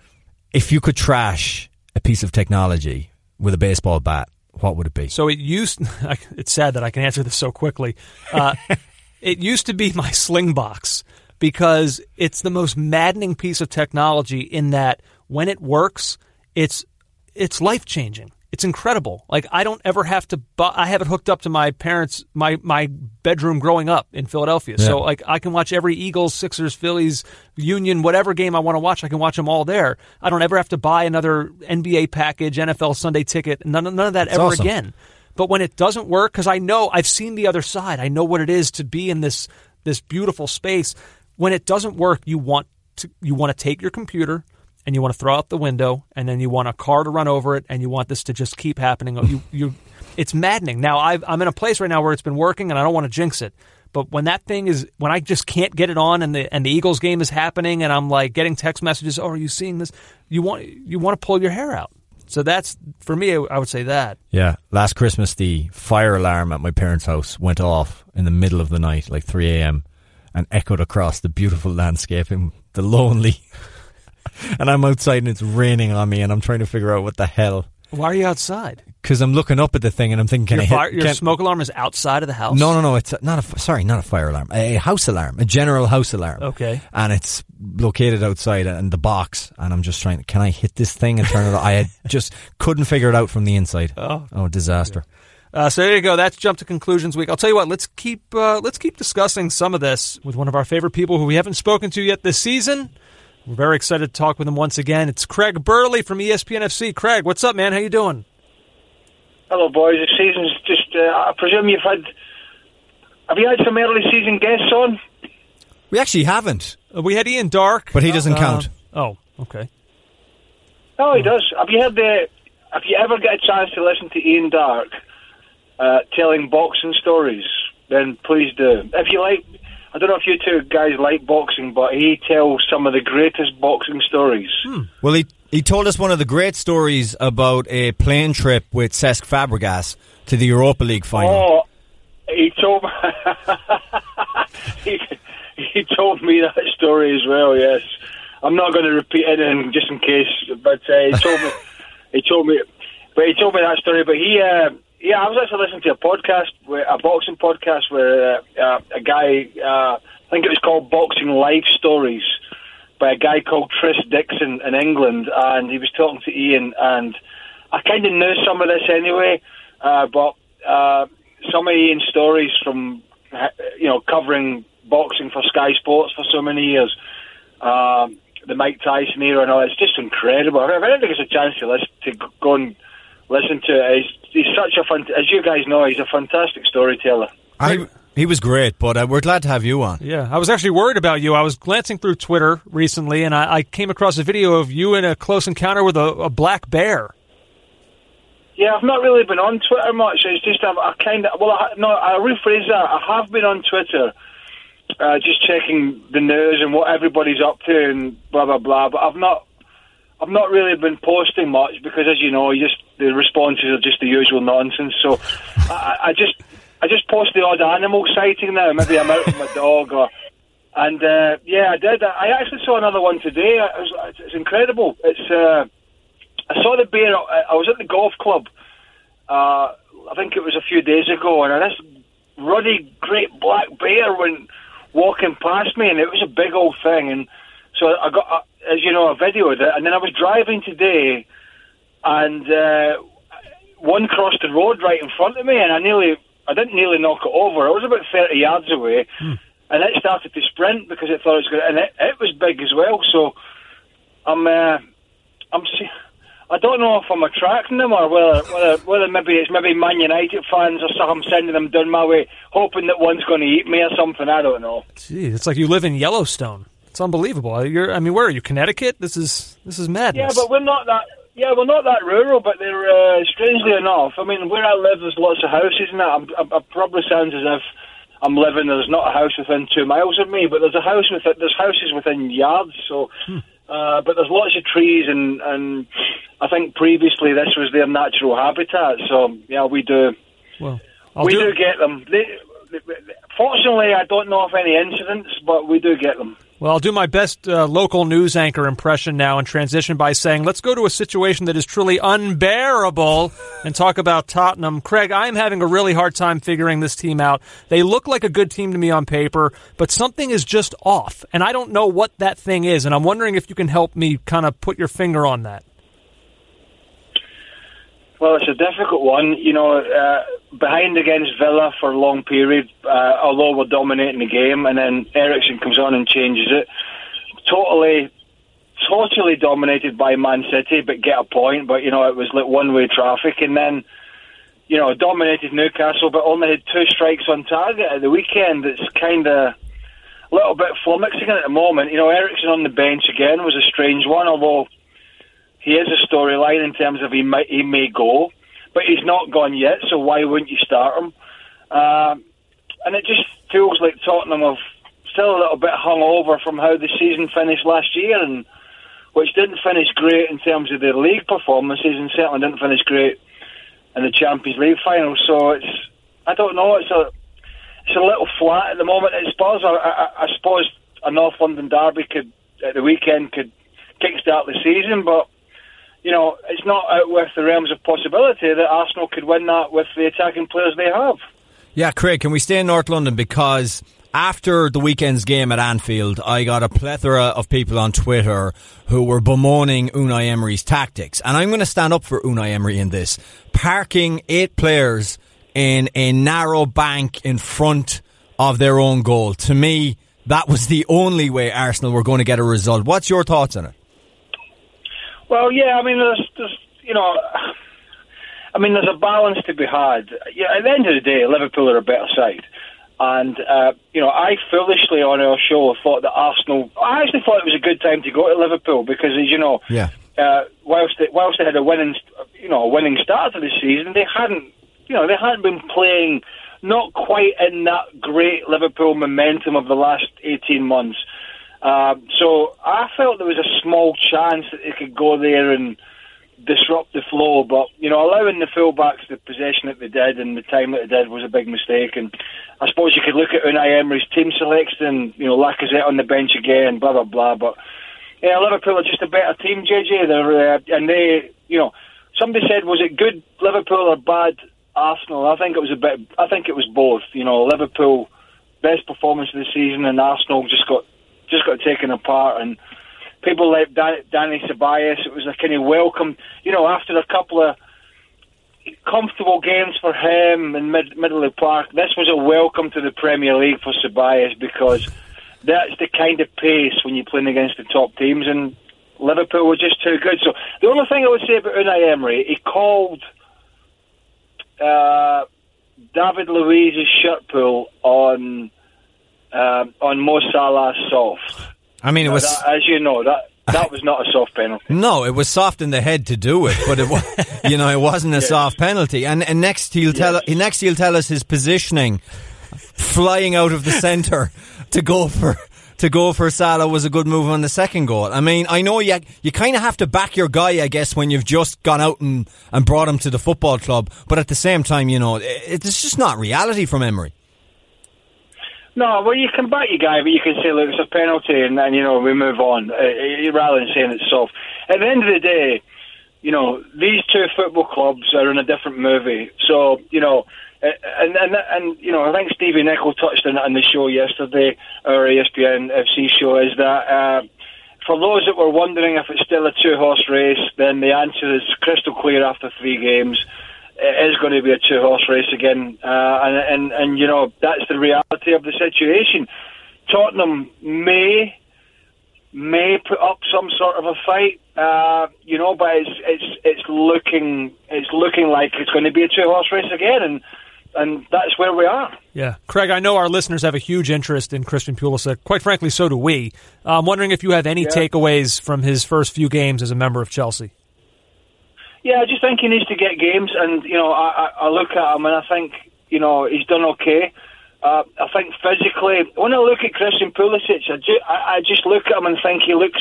C: If you could trash a piece of technology with a baseball bat, what would it be?
B: So it used. It's sad that I can answer this so quickly. Uh, it used to be my Slingbox because it's the most maddening piece of technology in that when it works, it's it's life changing. It's incredible. Like, I don't ever have to bu- I have it hooked up to my parents' my my bedroom growing up in Philadelphia. Yeah. So like I can watch every Eagles, Sixers, Phillies, Union, whatever game I want to watch, I can watch them all there. I don't ever have to buy another N B A package, N F L Sunday ticket, none, none of that
C: That's
B: ever
C: awesome.
B: again. But when it doesn't work, because I know I've seen the other side, I know what it is to be in this this beautiful space. When it doesn't work, you want to you want to take your computer and you want to throw out the window, and then you want a car to run over it, and you want this to just keep happening. You, you, it's maddening. Now, I've, I'm in a place right now where it's been working, and I don't want to jinx it. But when that thing is, when I just can't get it on, and the and the Eagles game is happening, and I'm like getting text messages, "Oh, are you seeing this?" You want you want to pull your hair out. So that's for me. I would say that.
C: Yeah. Last Christmas, the fire alarm at my parents' house went off in the middle of the night, like three a.m., and echoed across the beautiful landscape in the lonely. And I'm outside and it's raining on me and I'm trying to figure out what the hell.
B: Why are you outside?
C: Because I'm looking up at the thing and I'm thinking, can
B: your
C: I hit...
B: Fire, your
C: can,
B: smoke alarm is outside of the house?
C: No, no, no. It's not a... Sorry, not a fire alarm. A house alarm. A general house alarm.
B: Okay.
C: And it's located outside in the box. And I'm just trying... Can I hit this thing and turn it on? I had just couldn't figure it out from the inside.
B: Oh.
C: Oh, disaster.
B: Yeah. Uh, so there you go. That's Jump to Conclusions Week. I'll tell you what. Let's keep uh, let's keep discussing some of this with one of our favorite people who we haven't spoken to yet this season. We're very excited to talk with him once again. It's Craig Burley from E S P N F C. Craig, what's up, man? How you doing?
F: Hello, boys. The season's just... Uh, I presume you've had... Have you had some early season guests on?
C: We actually haven't.
B: Uh, we had Ian Dark.
C: But he doesn't uh, count.
B: Oh, okay.
F: Oh, he does. Have you heard the... Have you ever get a chance to listen to Ian Dark uh, telling boxing stories? Then please do. If you like... I don't know if you two guys like boxing, but he tells some of the greatest boxing stories.
C: Hmm. Well, he he told us one of the great stories about a plane trip with Cesc Fabregas to the Europa League final.
F: Oh, he told me, he, he told me that story as well, yes. I'm not going to repeat anything just in case, but uh, he told me, he told me, but he told me that story, but he... Uh, Yeah, I was actually listening to a podcast, a boxing podcast, where uh, uh, a guy, uh, I think it was called Boxing Life Stories, by a guy called Tris Dixon in England, and he was talking to Ian, and I kind of knew some of this anyway, uh, but uh, some of Ian's stories from, you know, covering boxing for Sky Sports for so many years, uh, the Mike Tyson era and all, it's just incredible. If anybody gets a chance to listen, to go and listen to it, he's, he's such a, fant- as you guys know, he's a fantastic storyteller.
C: I, he was great, but uh, we're glad to have you on.
B: Yeah, I was actually worried about you. I was glancing through Twitter recently, and I, I came across a video of you in a close encounter with a, a black bear.
F: Yeah, I've not really been on Twitter much. It's just I, I kind of well, I, no, I rephrase that. I have been on Twitter, uh, just checking the news and what everybody's up to and blah blah blah. But I've not, I've not really been posting much because, as you know, you just the responses are just the usual nonsense. So I, I just, I just post the odd animal sighting now. Maybe I'm out with my dog, or and uh, yeah, I did. I actually saw another one today. It was, it's incredible. It's. Uh, I saw the bear. I was at the golf club. Uh, I think it was a few days ago, and this ruddy, great black bear went walking past me, and it was a big old thing. And so I got, uh, as you know, I videoed it, and then I was driving today, and uh, one crossed the road right in front of me, and I nearly, I didn't nearly knock it over. I was about thirty yards away, hmm. and it started to sprint because it thought it was going, and it, it was big as well. So I'm, uh, I'm. I don't know if I'm attracting them or whether, whether, whether maybe it's maybe Man United fans or something. I'm sending them down my way, hoping that one's going to eat me or something. I don't know.
B: Gee, it's like you live in Yellowstone. It's unbelievable. You're, I mean, where are you? Connecticut? This is this is madness.
F: Yeah, but we're not that. Yeah, we're not that rural. But they're uh, strangely enough. I mean, where I live, there's lots of houses, and that. I'm, I, I probably sounds as if I'm living. There's not a house within two miles of me, but there's a house with there's houses within yards. So. Hmm. Uh, but there's lots of trees, and, and I think previously this was their natural habitat. So yeah, we do.
B: Well,
F: I'll we do, do get them. They, they, fortunately, I don't know of any incidents, but we do get them.
B: Well, I'll do my best uh, local news anchor impression now and transition by saying, let's go to a situation that is truly unbearable and talk about Tottenham. Craig, I'm having a really hard time figuring this team out. They look like a good team to me on paper, but something is just off, and I don't know what that thing is, and I'm wondering if you can help me kind of put your finger on that.
F: Well, it's a difficult one. You know, uh, behind against Villa for a long period, uh, although we're dominating the game, and then Eriksen comes on and changes it. Totally, totally dominated by Man City, but get a point. But, you know, it was like one-way traffic. And then, you know, dominated Newcastle, but only had two strikes on target at the weekend. It's kind of a little bit flummoxing at the moment. You know, Eriksen on the bench again was a strange one, although he is a storyline in terms of he might he may go, but he's not gone yet. So why wouldn't you start him? Uh, and it just feels like Tottenham have still a little bit hungover from how the season finished last year, and which didn't finish great in terms of their league performances, and certainly didn't finish great in the Champions League final. So it's I don't know. It's a it's a little flat at the moment at Spurs. I, I, I suppose a North London derby could at the weekend could kickstart the season, but. You know, it's not out with the realms of possibility that Arsenal could win that with the attacking players they have.
C: Yeah, Craig, can we stay in North London? Because after the weekend's game at Anfield, I got a plethora of people on Twitter who were bemoaning Unai Emery's tactics. And I'm going to stand up for Unai Emery in this. Parking eight players in a narrow bank in front of their own goal. To me, that was the only way Arsenal were going to get a result. What's your thoughts on it?
F: Well, yeah, I mean, there's, there's, you know, I mean, there's a balance to be had. Yeah, at the end of the day, Liverpool are a better side. And, uh, you know, I foolishly on our show thought that Arsenal, I actually thought it was a good time to go to Liverpool because, as you know,
C: yeah.
F: uh, whilst, they, whilst they had a winning, you know, a winning start to the season, they hadn't, you know, they hadn't been playing not quite in that great Liverpool momentum of the last eighteen months. Uh, so I felt there was a small chance that they could go there and disrupt the flow, but you know, allowing the fullbacks the possession that they did and the time that they did was a big mistake. And I suppose you could look at Unai Emery's team selection, you know, Lacazette on the bench again, blah blah blah. But yeah, Liverpool are just a better team, J J. They're uh, and they, you know, somebody said, was it good Liverpool or bad Arsenal? I think it was a bit. I think it was both. You know, Liverpool best performance of the season, and Arsenal just got. just got taken apart, and people like Dan- Danny Ceballos, it was a kind of welcome, you know, after a couple of comfortable games for him in mid- Middle Park. This was a welcome to the Premier League for Ceballos, because that's the kind of pace when you're playing against the top teams, and Liverpool were just too good. So the only thing I would say about Unai Emery, he called uh, David Luiz's shirt pull on uh, on Mo Salah soft.
C: I mean, it
F: now,
C: was
F: that, as you know, that that was not a soft penalty.
C: No, it was soft in the head to do it, but it was, you know, it wasn't a yes. soft penalty. And, and next he'll yes. tell next he'll tell us his positioning, flying out of the centre to go for. To go for Salah was a good move on the second goal. I mean, I know you you kind of have to back your guy, I guess, when you've just gone out and, and brought him to the football club. But at the same time, you know, it, it's just not reality from Emery.
F: No, well, you can back your guy, but you can say, look, it's a penalty, and then, you know, we move on, uh, rather than saying it's soft. At the end of the day, you know, these two football clubs are in a different movie. So, you know... And, and and you know, I think Stevie Nicol touched on it on the show yesterday, our E S P N F C show, is that uh, for those that were wondering if it's still a two-horse race, then the answer is crystal clear after three games. It is going to be a two-horse race again, uh, and, and, and, you know, that's the reality of the situation. Tottenham may may put up some sort of a fight, uh, you know, but it's it's it's looking it's looking like it's going to be a two-horse race again, and And that's where we are.
B: Yeah. Craig, I know our listeners have a huge interest in Christian Pulisic. Quite frankly, so do we. I'm wondering if you have any yeah. takeaways from his first few games as a member of Chelsea.
F: Yeah, I just think he needs to get games. And, you know, I, I look at him and I think, you know, he's done okay. Uh, I think physically, when I look at Christian Pulisic, I, ju- I, I just look at him and think he looks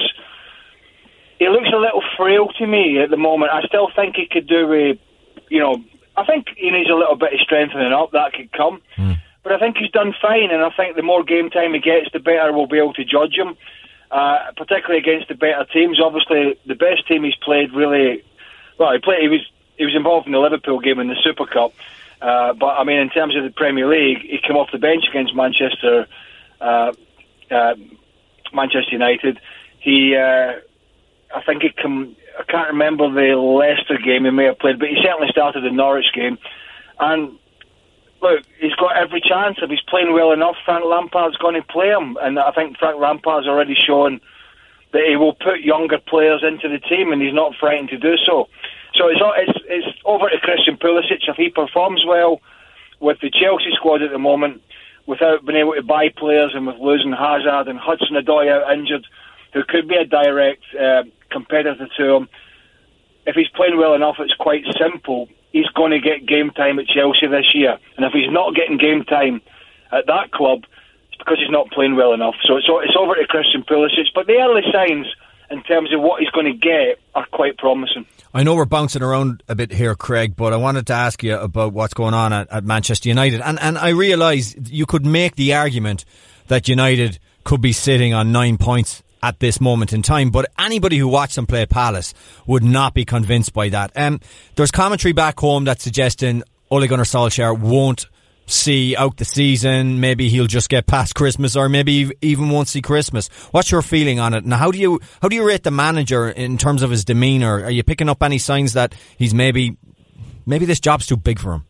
F: he looks a little frail to me at the moment. I still think he could do a, you know, I think he needs a little bit of strengthening up. That could come. Mm. But I think he's done fine, and I think the more game time he gets, the better we'll be able to judge him, uh, particularly against the better teams. Obviously, the best team he's played really... Well, he played. He was he was involved in the Liverpool game in the Super Cup. Uh, but, I mean, in terms of the Premier League, he came off the bench against Manchester uh, uh, Manchester United. He... Uh, I think he come... I can't remember the Leicester game he may have played, but he certainly started the Norwich game. And look, he's got every chance. If he's playing well enough, Frank Lampard's going to play him. And I think Frank Lampard's already shown that he will put younger players into the team, and he's not frightened to do so. So it's it's, it's over to Christian Pulisic. If he performs well with the Chelsea squad at the moment, without being able to buy players, and with losing Hazard and Hudson-Odoi out injured, who could be a direct uh, competitor to him, if he's playing well enough, it's quite simple. He's going to get game time at Chelsea this year. And if he's not getting game time at that club, it's because he's not playing well enough. So it's, it's over to Christian Pulisic. But the early signs in terms of what he's going to get are quite promising.
C: I know we're bouncing around a bit here, Craig, but I wanted to ask you about what's going on at, at Manchester United. And, and I realise you could make the argument that United could be sitting on nine points at this moment in time, but anybody who watched them play Palace would not be convinced by that. Um, there's commentary back home that's suggesting Ole Gunnar Solskjaer won't see out the season. Maybe he'll just get past Christmas, or maybe even won't see Christmas. What's your feeling on it? And how do you how do you rate the manager in terms of his demeanour? Are you picking up any signs that he's maybe maybe this job's too big for him?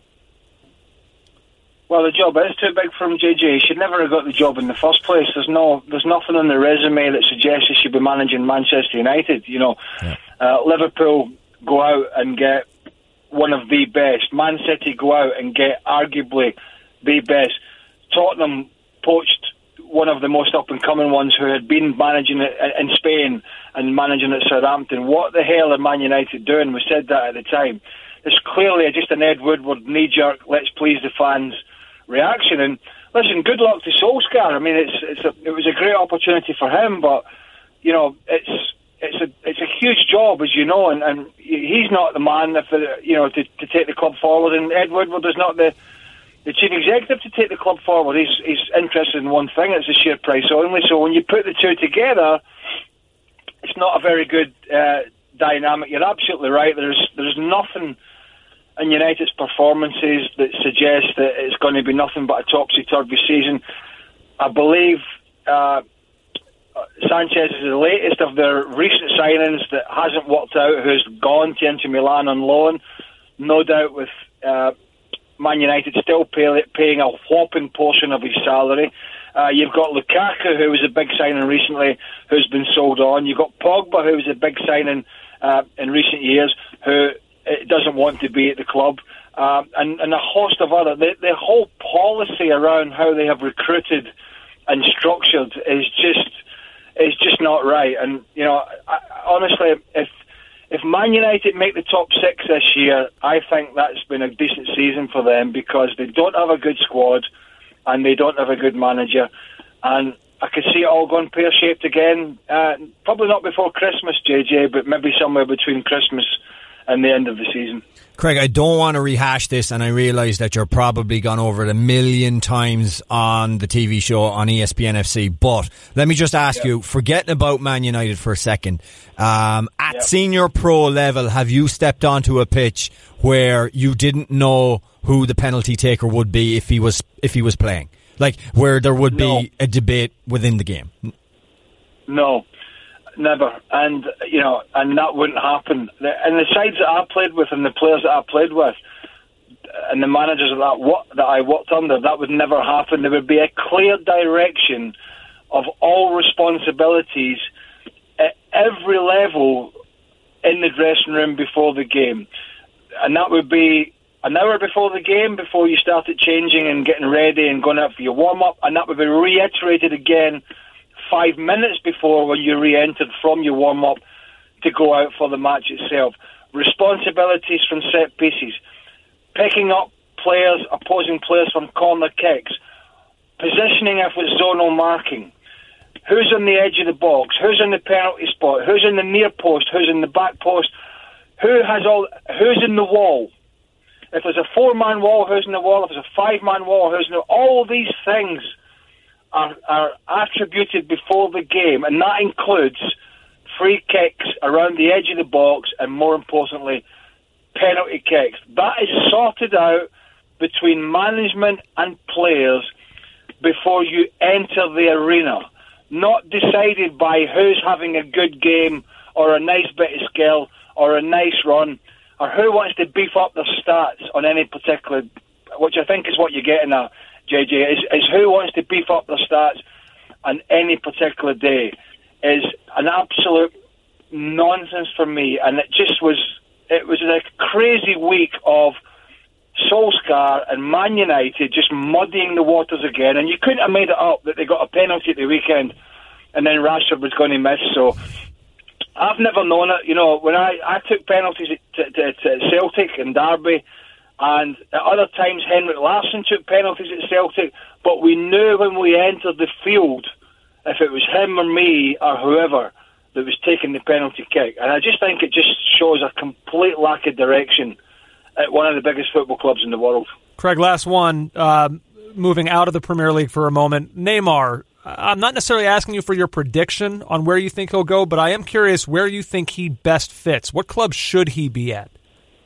F: Well, the job is too big for him, J J. He should never have got the job in the first place. There's no, there's nothing on the resume that suggests he should be managing Manchester United. You know, yeah. uh, Liverpool go out and get one of the best. Man City go out and get arguably the best. Tottenham poached one of the most up-and-coming ones who had been managing it in Spain and managing at Southampton. What the hell are Man United doing? We said that at the time. It's clearly just an Ed Woodward knee-jerk, let's please the fans reaction. And listen, good luck to Solskjaer. I mean, it's it's a, it was a great opportunity for him, but you know, it's it's a it's a huge job, as you know, and, and he's not the man if the, you know to, to take the club forward, and Ed Woodward is not the the chief executive to take the club forward. He's he's interested in one thing: it's the share price only. So when you put the two together, it's not a very good uh, dynamic. You're absolutely right. There's there's nothing in United's performances that suggests that it's going to be nothing but a topsy-turvy season. I believe uh, Sanchez is the latest of their recent signings that hasn't worked out, who's gone to Inter Milan on loan. No doubt with uh, Man United still pay, paying a whopping portion of his salary. Uh, you've got Lukaku, who was a big signing recently, who's been sold on. You've got Pogba, who was a big signing uh, in recent years, who doesn't want to be at the club. Um, and, and a host of other. The, the whole policy around how they have recruited and structured is just is just not right. And you know, I, honestly, if if Man United make the top six this year, I think that's been a decent season for them because they don't have a good squad and they don't have a good manager. And I could see it all going pear-shaped again. Uh, probably not before Christmas, J J, but maybe somewhere between Christmas and the end of the season.
C: Craig, I don't want to rehash this, and I realise that you're probably gone over it a million times on the T V show on E S P N F C, but let me just ask yep. you, forgetting about Man United for a second, um, at yep. senior pro level, have you stepped onto a pitch where you didn't know who the penalty taker would be if he was if he was playing? Like, where there would no. be a debate within the game?
F: No. Never, and you know, and that wouldn't happen. And the sides that I played with, and the players that I played with, and the managers that I, what, that I worked under, that would never happen. There would be a clear direction of all responsibilities at every level in the dressing room before the game, and that would be an hour before the game, before you started changing and getting ready and going out for your warm up, and that would be reiterated again five minutes before when you re-entered from your warm-up to go out for the match itself. Responsibilities from set pieces, picking up players, opposing players from corner kicks, positioning if it's zonal marking, who's on the edge of the box, who's in the penalty spot, who's in the near post, who's in the back post, who has all, who's in the wall. If there's a four-man wall, who's in the wall? If there's a five-man wall, who's in the wall? All these things Are, are attributed before the game, and that includes free kicks around the edge of the box and, more importantly, penalty kicks. That is sorted out between management and players before you enter the arena, not decided by who's having a good game or a nice bit of skill or a nice run or who wants to beef up their stats on any particular, which I think is what you're getting at, J J, is, is who wants to beef up their stats on any particular day is an absolute nonsense for me. And it just was, it was a crazy week of Solskjaer and Man United just muddying the waters again. And you couldn't have made it up that they got a penalty at the weekend and then Rashford was going to miss. So I've never known it. You know, when I, I took penalties to, to, to Celtic and Derby, and at other times Henrik Larsson took penalties at Celtic, but we knew when we entered the field, if it was him or me or whoever that was taking the penalty kick. And I just think it just shows a complete lack of direction at one of the biggest football clubs in the world.
B: Craig, last one, uh, moving out of the Premier League for a moment. Neymar, I'm not necessarily asking you for your prediction on where you think he'll go, but I am curious where you think he best fits. What club should he be at?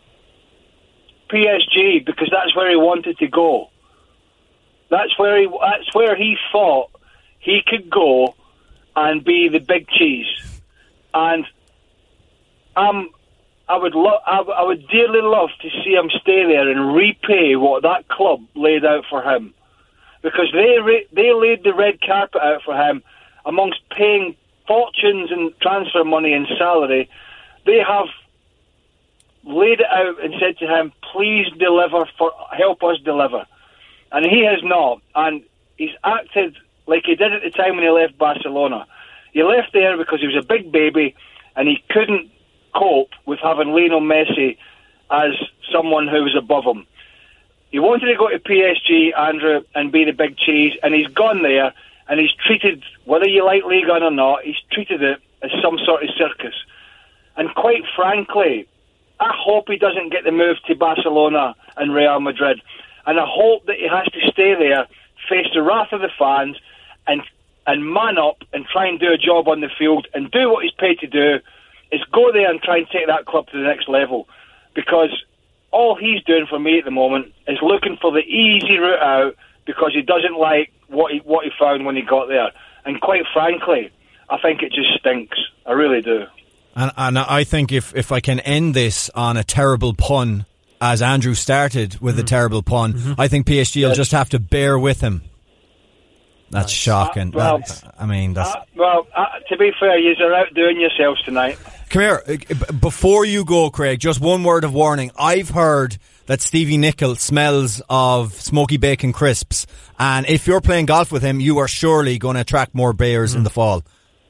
F: P S G, because that's where he wanted to go. That's where he. That's where he thought he could go and be the big cheese. And um, I would lo- I, I would dearly love to see him stay there and repay what that club laid out for him, because they re- they laid the red carpet out for him amongst paying fortunes and transfer money and salary. They have laid it out and said to him, please deliver, for help us deliver. And he has not. And he's acted like he did at the time when he left Barcelona. He left there because he was a big baby and he couldn't cope with having Lionel Messi as someone who was above him. He wanted to go to P S G, Andrew, and be the big cheese, and he's gone there and he's treated, whether you like Ligue one or not, he's treated it as some sort of circus. And quite frankly, I hope he doesn't get the move to Barcelona and Real Madrid. And I hope that he has to stay there, face the wrath of the fans, and and man up and try and do a job on the field and do what he's paid to do, is go there and try and take that club to the next level. Because all he's doing for me at the moment is looking for the easy route out because he doesn't like what he, what he found when he got there. And quite frankly, I think it just stinks. I really do.
C: And, and I think if, if I can end this on a terrible pun, as Andrew started with mm-hmm. a terrible pun, mm-hmm. I think P S G will yes. just have to bear with him. That's nice. Shocking.
F: Uh, well,
C: that, I mean, that's...
F: Uh, well, uh, to be fair, you're out doing yourselves tonight.
C: Come here. Before you go, Craig, just one word of warning. I've heard that Stevie Nicol smells of smoky bacon crisps, and if you're playing golf with him, you are surely going to attract more bears mm. in the fall.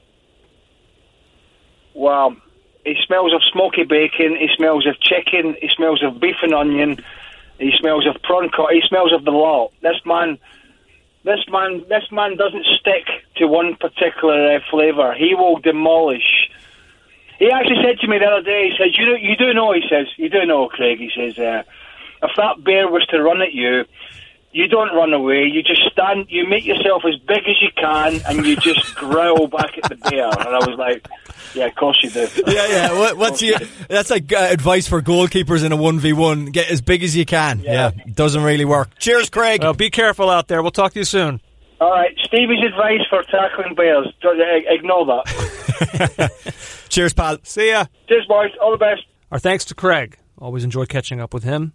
F: Well, he smells of smoky bacon, he smells of chicken, he smells of beef and onion, he smells of prawn cocktail, he smells of the lot. This man... This man, this man doesn't stick to one particular uh, flavour. He will demolish. He actually said to me the other day, he says, you, know, you do know, he says, you do know, Craig, he says, uh, if that bear was to run at you, you don't run away, you just stand, you make yourself as big as you can, and you just growl back at the bear. And I was like, yeah, of course you do.
C: Yeah, yeah, what, what's your, that's like uh, advice for goalkeepers in a one v one, get as big as you can. Yeah, yeah, doesn't really work. Cheers, Craig.
B: Well, be careful out there, we'll talk to you soon.
F: All right, Stevie's advice for tackling bears, ignore that.
C: Cheers, pal.
B: See ya.
F: Cheers, boys, all the best.
B: Our thanks to Craig. Always enjoy catching up with him.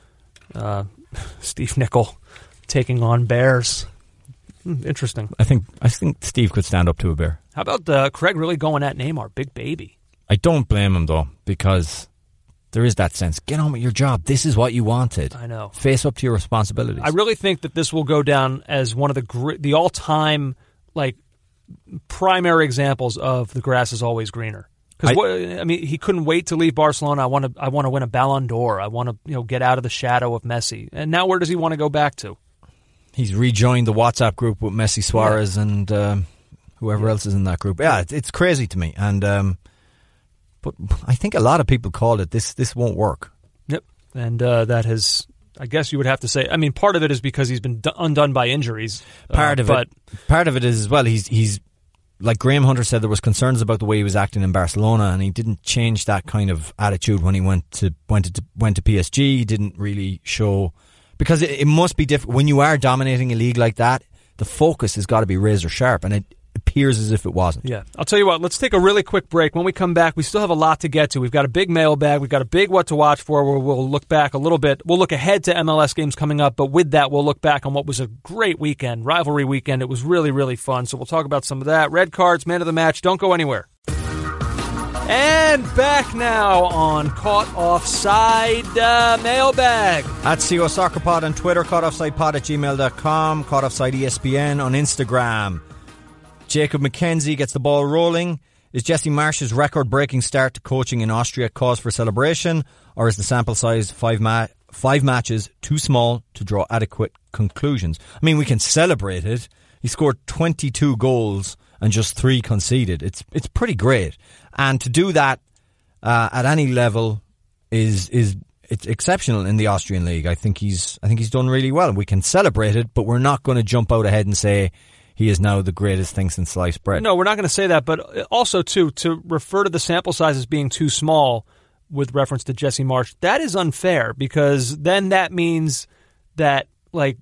B: Uh, Steve Nicol taking on bears. Hmm, interesting.
C: I think I think Steve could stand up to a bear.
B: How about uh, Craig really going at Neymar, big baby?
C: I don't blame him though, because there is that sense. Get on with your job. This is what you wanted.
B: I know.
C: Face up to your responsibilities.
B: I really think that this will go down as one of the gr- the all time like primary examples of the grass is always greener. Because I, I mean, he couldn't wait to leave Barcelona. I want to. I want to win a Ballon d'Or. I want to, you know, get out of the shadow of Messi. And now, where does he want to go back to?
C: He's rejoined the WhatsApp group with Messi, Suarez, yeah. and um, whoever else is in that group. Yeah, it's, it's crazy to me. And um, but I think a lot of people called it. This this won't work.
B: Yep, and uh, that has. I guess you would have to say. I mean, part of it is because he's been d- undone by injuries.
C: Part
B: uh,
C: of
B: but,
C: it. Part of it is as well. He's he's. Like Graham Hunter said, there was concerns about the way he was acting in Barcelona, and he didn't change that kind of attitude when he went to went to went to P S G. He didn't really show, because it, it must be different when you are dominating a league like that. The focus has got to be razor sharp, and it appears as if it wasn't.
B: Yeah, I'll tell you what. Let's take a really quick break. When we come back, we still have a lot to get to. We've got a big mailbag. We've got a big what to watch for. Where we'll look back a little bit. We'll look ahead to M L S games coming up, but with that, we'll look back on what was a great weekend, rivalry weekend. It was really, really fun. So we'll talk about some of that. Red cards, man of the match. Don't go anywhere. And back now on Caught Offside uh, Mailbag.
C: At C O Soccer Pod on Twitter, caughtoffsidepod at gmail dot com, Caught Offside E S P N on Instagram. Jacob McKenzie gets the ball rolling. Is Jesse Marsch's record-breaking start to coaching in Austria cause for celebration, or is the sample size five ma- five matches too small to draw adequate conclusions? I mean, we can celebrate it. He scored twenty-two goals and just three conceded. It's it's pretty great, and to do that uh, at any level is is it's exceptional in the Austrian league. I think he's I think he's done really well. We can celebrate it, but we're not going to jump out ahead and say he is now the greatest thing since sliced bread.
B: No, we're not going to say that, but also, too, to refer to the sample size as being too small with reference to Jesse Marsch, that is unfair, because then that means that, like,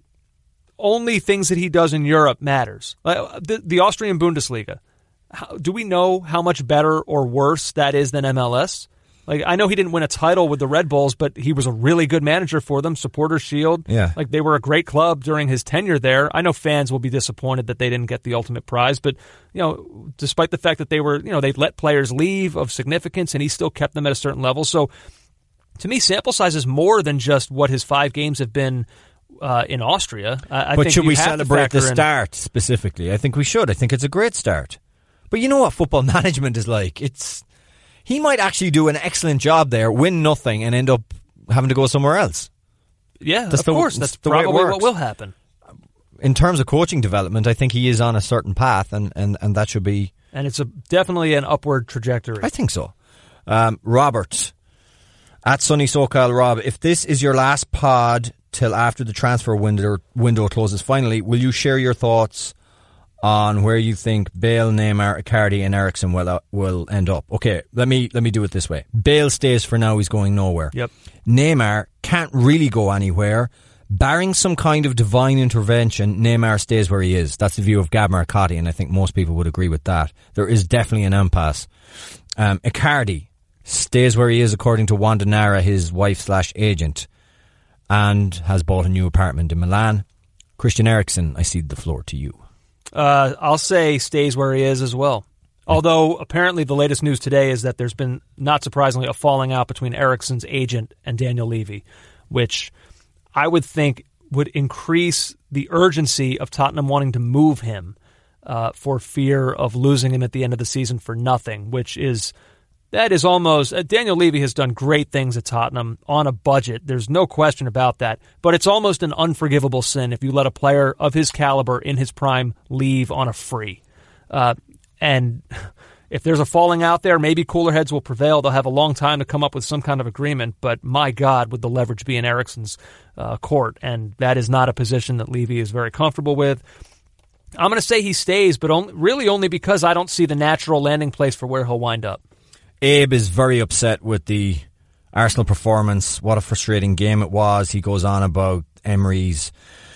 B: only things that he does in Europe matters. Like, the, the Austrian Bundesliga, how, do we know how much better or worse that is than M L S? Like, I know he didn't win a title with the Red Bulls, but he was a really good manager for them. Supporters Shield.
C: Yeah.
B: Like, they were a great club during his tenure there. I know fans will be disappointed that they didn't get the ultimate prize, but, you know, despite the fact that they were, you know, they let players leave of significance, and he still kept them at a certain level. So, to me, sample size is more than just what his five games have been uh, in Austria. I, I
C: but
B: think
C: should we celebrate the
B: in,
C: start specifically? I think we should. I think it's a great start. But you know what football management is like? It's He might actually do an excellent job there, win nothing, and end up having to go somewhere else.
B: Yeah,
C: that's
B: of
C: the,
B: course. That's
C: the
B: probably what will happen.
C: In terms of coaching development, I think he is on a certain path, and, and, and that should be...
B: And it's a definitely an upward trajectory.
C: I think so. Um, Robert, at Sunny SoCal Rob, if this is your last pod till after the transfer window, window closes finally, will you share your thoughts on where you think Bale, Neymar, Icardi and Eriksen will uh, will end up? Okay, let me let me do it this way. Bale stays for now, he's going nowhere.
B: Yep.
C: Neymar can't really go anywhere. barring some kind of divine intervention, Neymar stays where he is. That's the view of Gab Marcotti, and I think most people would agree with that. There is definitely an impasse. Um, Icardi stays where he is, according to Wanda Nara, his wife slash agent, and has bought a new apartment in Milan. Christian Eriksen, I cede the floor to you.
B: Uh, I'll say stays where he is as well. Although apparently the latest news today is that there's been, not surprisingly, a falling out between Eriksen's agent and Daniel Levy, which I would think would increase the urgency of Tottenham wanting to move him uh, for fear of losing him at the end of the season for nothing, which is, that is almost, uh, Daniel Levy has done great things at Tottenham on a budget. There's no question about that. But it's almost an unforgivable sin if you let a player of his caliber in his prime leave on a free. Uh, and if there's a falling out there, maybe cooler heads will prevail. They'll have a long time to come up with some kind of agreement. But my God, would the leverage be in Eriksen's uh, court? And that is not a position that Levy is very comfortable with. I'm going to say he stays, but only, really only because I don't see the natural landing place for where he'll wind up.
C: Abe is very upset with the Arsenal performance. What a frustrating game it was. He goes on about Emery's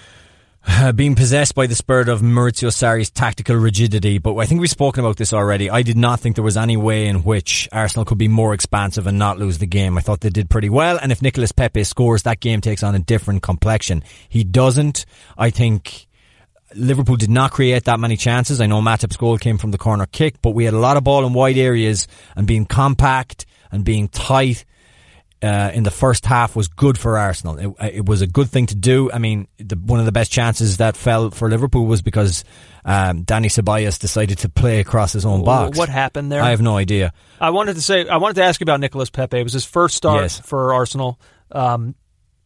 C: uh, being possessed by the spirit of Maurizio Sarri's tactical rigidity. But I think we've spoken about this already. I did not think there was any way in which Arsenal could be more expansive and not lose the game. I thought they did pretty well. And if Nicolas Pepe scores, that game takes on a different complexion. He doesn't. I think Liverpool did not create that many chances. I know Matip's goal came from the corner kick, but we had a lot of ball in wide areas, and being compact and being tight uh, in the first half was good for Arsenal. It, it was a good thing to do. I mean, the, one of the best chances that fell for Liverpool was because um, Dani Ceballos decided to play across his own box.
B: What happened there?
C: I have no idea.
B: I wanted to say, I wanted to ask you about Nicolas Pepe. It was his first start
C: Yes.
B: for Arsenal. Um,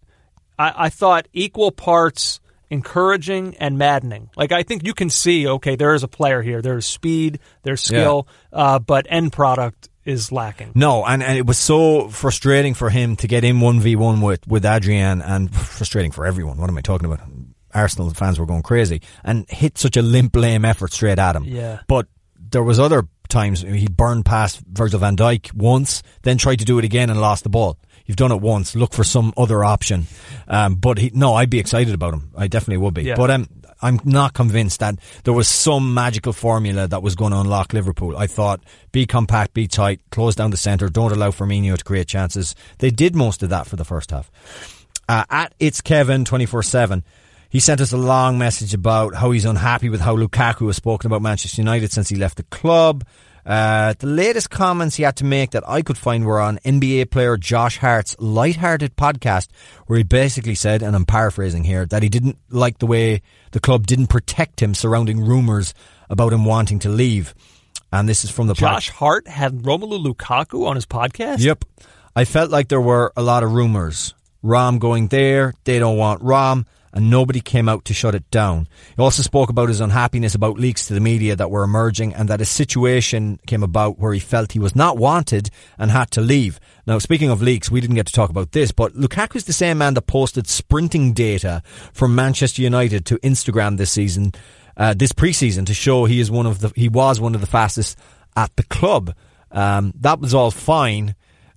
B: I, I thought equal parts encouraging and maddening. Like, I think you can see, okay, there is a player here. There's speed, there's skill, yeah. uh, but end product is lacking.
C: No, and, and it was so frustrating for him to get in one v one with, with Adrian, and frustrating for everyone. What am I talking about? Arsenal fans were going crazy, and hit such a limp, lame effort straight at him.
B: Yeah.
C: But there was other times he burned past Virgil van Dijk once, then tried to do it again and lost the ball. You've done it once. Look for some other option. Um, but he, no, I'd be excited about him. I definitely would be.
B: Yeah.
C: But um, I'm not convinced that there was some magical formula that was going to unlock Liverpool. I thought, be compact, be tight, close down the centre, don't allow Firmino to create chances. They did most of that for the first half. Uh, at It's Kevin twenty-four seven, he sent us a long message about how he's unhappy with how Lukaku has spoken about Manchester United since he left the club. Uh, the latest comments he had to make that I could find were on N B A player Josh Hart's Lighthearted podcast, where he basically said, and I'm paraphrasing here, that he didn't like the way the club didn't protect him surrounding rumours about him wanting to leave. And this is from the
B: Josh
C: pod-
B: Hart had Romelu Lukaku on his podcast?
C: Yep. I felt like there were a lot of rumours. Rom going there, they don't want Rom, and nobody came out to shut it down. He also spoke about his unhappiness about leaks to the media that were emerging, and that a situation came about where he felt he was not wanted and had to leave. Now, speaking of leaks, we didn't get to talk about this, but Lukaku's the same man that posted sprinting data from Manchester United to Instagram this season, uh, this preseason, to show he is one of the he was one of the fastest at the club. Um, that was all fine.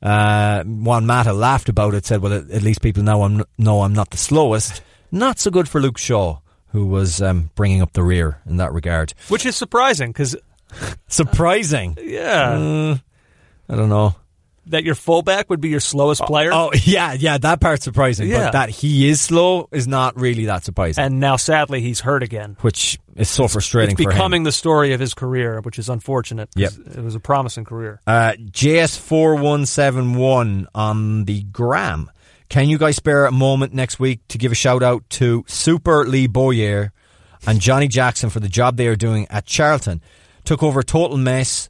C: Uh, Juan Mata laughed about it, said, "Well, at least people know I'm know I'm not the slowest." Not so good for Luke Shaw, who was um, bringing up the rear in that regard.
B: Which is surprising, because...
C: Surprising?
B: Uh, yeah.
C: Uh, I don't know.
B: That your fullback would be your slowest player?
C: Oh, yeah, yeah, that part's surprising.
B: Yeah.
C: But that he is slow is not really that surprising.
B: And now, sadly, he's hurt again.
C: Which is so frustrating
B: it's
C: for him.
B: It's becoming the story of his career, which is unfortunate.
C: Yep.
B: It was a promising career.
C: Uh, J S four one seven one on the gram. Can you guys spare a moment next week to give a shout out to Super Lee Boyer and Johnny Jackson for the job they are doing at Charlton? Took over a total mess,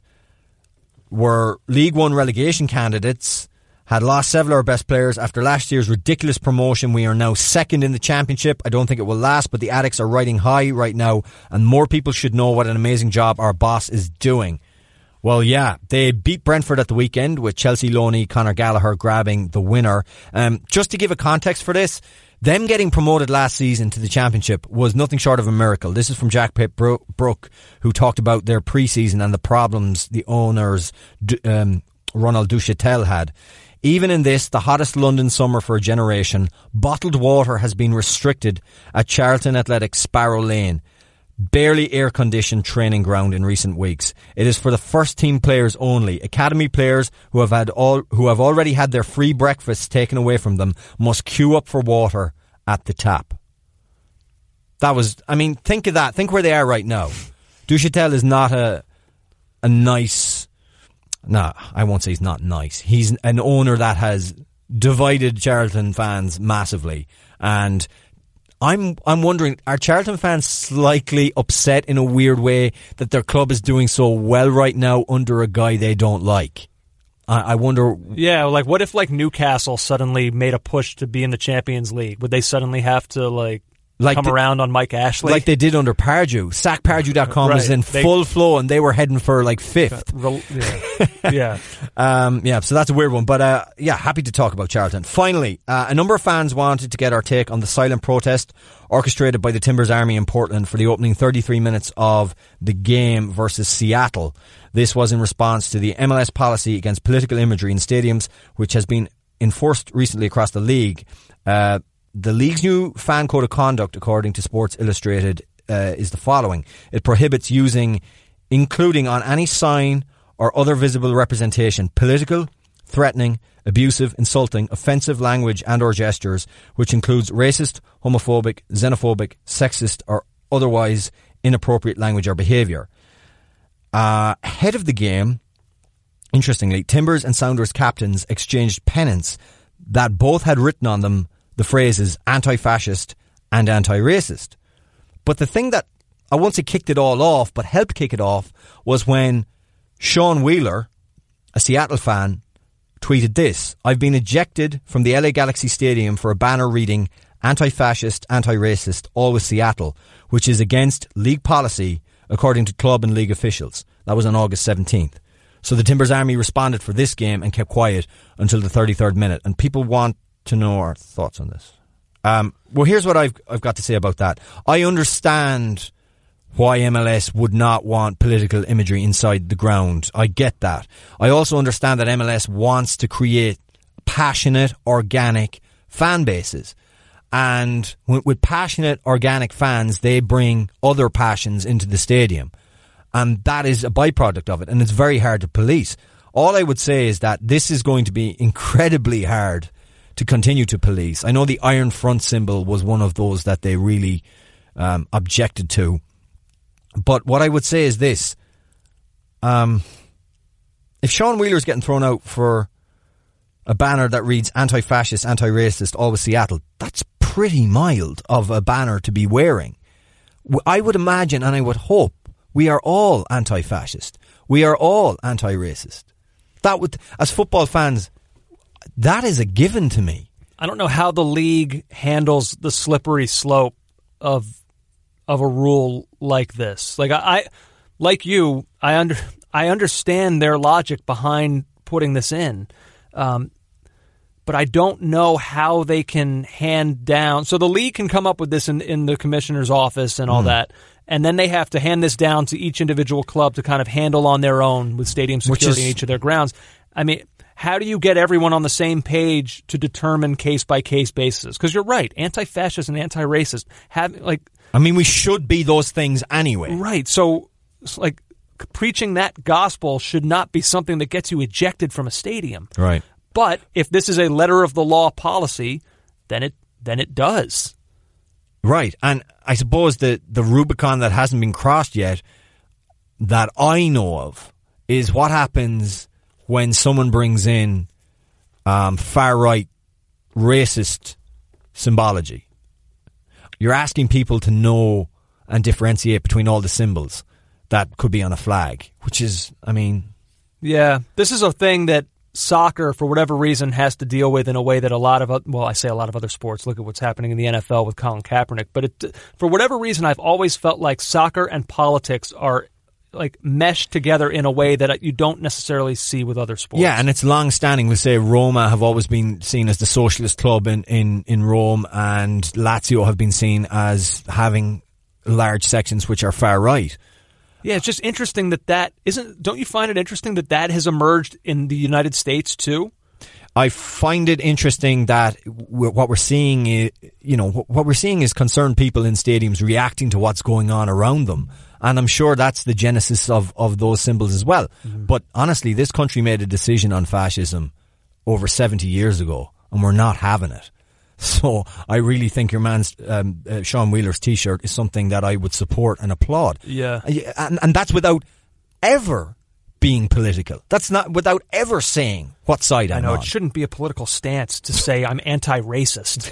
C: were League One relegation candidates, had lost several of our best players. After last year's ridiculous promotion, we are now second in the championship. I don't think it will last, but the Addicts are riding high right now, and more people should know what an amazing job our boss is doing. Well, yeah, they beat Brentford at the weekend with Chelsea loanee Conor Gallagher grabbing the winner. Um, just to give a context for this, them getting promoted last season to the Championship was nothing short of a miracle. This is from Jack Pitt Brook, who talked about their pre-season and the problems the owners, um, Ronald Duchatel, had. Even in this, the hottest London summer for a generation, bottled water has been restricted at Charlton Athletic Sparrow Lane, barely air-conditioned training ground in recent weeks. It is for the first-team players only. Academy players who have had all who have already had their free breakfasts taken away from them must queue up for water at the tap. That was, I mean, think of that. Think where they are right now. Duchatel is not a a nice... No, I won't say he's not nice. He's an owner that has divided Charlton fans massively. And I'm I'm wondering, are Charlton fans slightly upset in a weird way that their club is doing so well right now under a guy they don't like? I, I wonder...
B: Yeah, like what if like Newcastle suddenly made a push to be in the Champions League? Would they suddenly have to like... Like come the, around on Mike Ashley?
C: Like they did under Pardew. sack pardew dot com
B: right.
C: was in they, full flow and they were heading for like fifth.
B: Yeah. yeah.
C: um, yeah, so that's a weird one. But uh, yeah, happy to talk about Charlton. Finally, uh, a number of fans wanted to get our take on the silent protest orchestrated by the Timbers Army in Portland for the opening thirty-three minutes of the game versus Seattle. This was in response to the M L S policy against political imagery in stadiums, which has been enforced recently across the league. Uh, The league's new fan code of conduct, according to Sports Illustrated, uh, is the following. It prohibits using, including on any sign or other visible representation, political, threatening, abusive, insulting, offensive language and or gestures, which includes racist, homophobic, xenophobic, sexist or otherwise inappropriate language or behaviour. Uh, ahead of the game, interestingly, Timbers and Sounders captains exchanged pennants that both had written on them the phrases anti-fascist and anti-racist. But the thing that I won't say kicked it all off, but helped kick it off, was when Sean Wheeler, a Seattle fan, tweeted this: "I've been ejected from the L A Galaxy Stadium for a banner reading anti-fascist, anti-racist, always Seattle, which is against league policy according to club and league officials." That was on August seventeenth. So the Timbers Army responded for this game and kept quiet until the thirty-third minute. And people want to know our thoughts on this. Um, well, here's what I've I've got to say about that. I understand why M L S would not want political imagery inside the ground. I get that. I also understand that M L S wants to create passionate, organic fan bases. And with, with passionate, organic fans, they bring other passions into the stadium. And that is a byproduct of it. And it's very hard to police. All I would say is that this is going to be incredibly hard to continue to police. I know the Iron Front symbol was one of those that they really um, objected to. But what I would say is this. Um, if Sean Wheeler's getting thrown out for a banner that reads anti-fascist, anti-racist, always Seattle, that's pretty mild of a banner to be wearing. I would imagine and I would hope we are all anti-fascist. We are all anti-racist. That would, as football fans, that is a given to me.
B: I don't know how the league handles the slippery slope of of a rule like this. Like I, I like you, I under I understand their logic behind putting this in, um, but I don't know how they can hand down. So the league can come up with this in, in the commissioner's office and all mm. that, and then they have to hand this down to each individual club to kind of handle on their own with stadium security in each of their grounds. I mean, how do you get everyone on the same page to determine case-by-case basis? Because you're right, anti-fascist and anti-racist have, like...
C: I mean, we should be those things anyway.
B: Right, so, like, preaching that gospel should not be something that gets you ejected from a stadium.
C: Right.
B: But if this is a letter of the law policy, then it then it does.
C: Right, and I suppose the, the Rubicon that hasn't been crossed yet, that I know of, is what happens when someone brings in um, far-right racist symbology. You're asking people to know and differentiate between all the symbols that could be on a flag, which is, I mean...
B: Yeah, this is a thing that soccer, for whatever reason, has to deal with in a way that a lot of, well, I say a lot of other sports. Look at what's happening in the N F L with Colin Kaepernick. But it, for whatever reason, I've always felt like soccer and politics are like meshed together in a way that you don't necessarily see with other sports.
C: Yeah, and it's long-standing. We say Roma have always been seen as the socialist club in, in, in Rome, and Lazio have been seen as having large sections which are far-right.
B: Yeah, it's just interesting that that isn't... Don't you find it interesting that that has emerged in the United States too?
C: I find it interesting that we're, what we're seeing, is, you know, what we're seeing is concerned people in stadiums reacting to what's going on around them. And I'm sure that's the genesis of, of those symbols as well. Mm-hmm. But honestly, this country made a decision on fascism over seventy years ago, and we're not having it. So I really think your man's um, uh, Sean Wheeler's T-shirt is something that I would support and applaud.
B: Yeah,
C: and, and that's without ever being political. That's not without ever saying what side I'm on.
B: I know, it shouldn't be a political stance to say I'm anti-racist.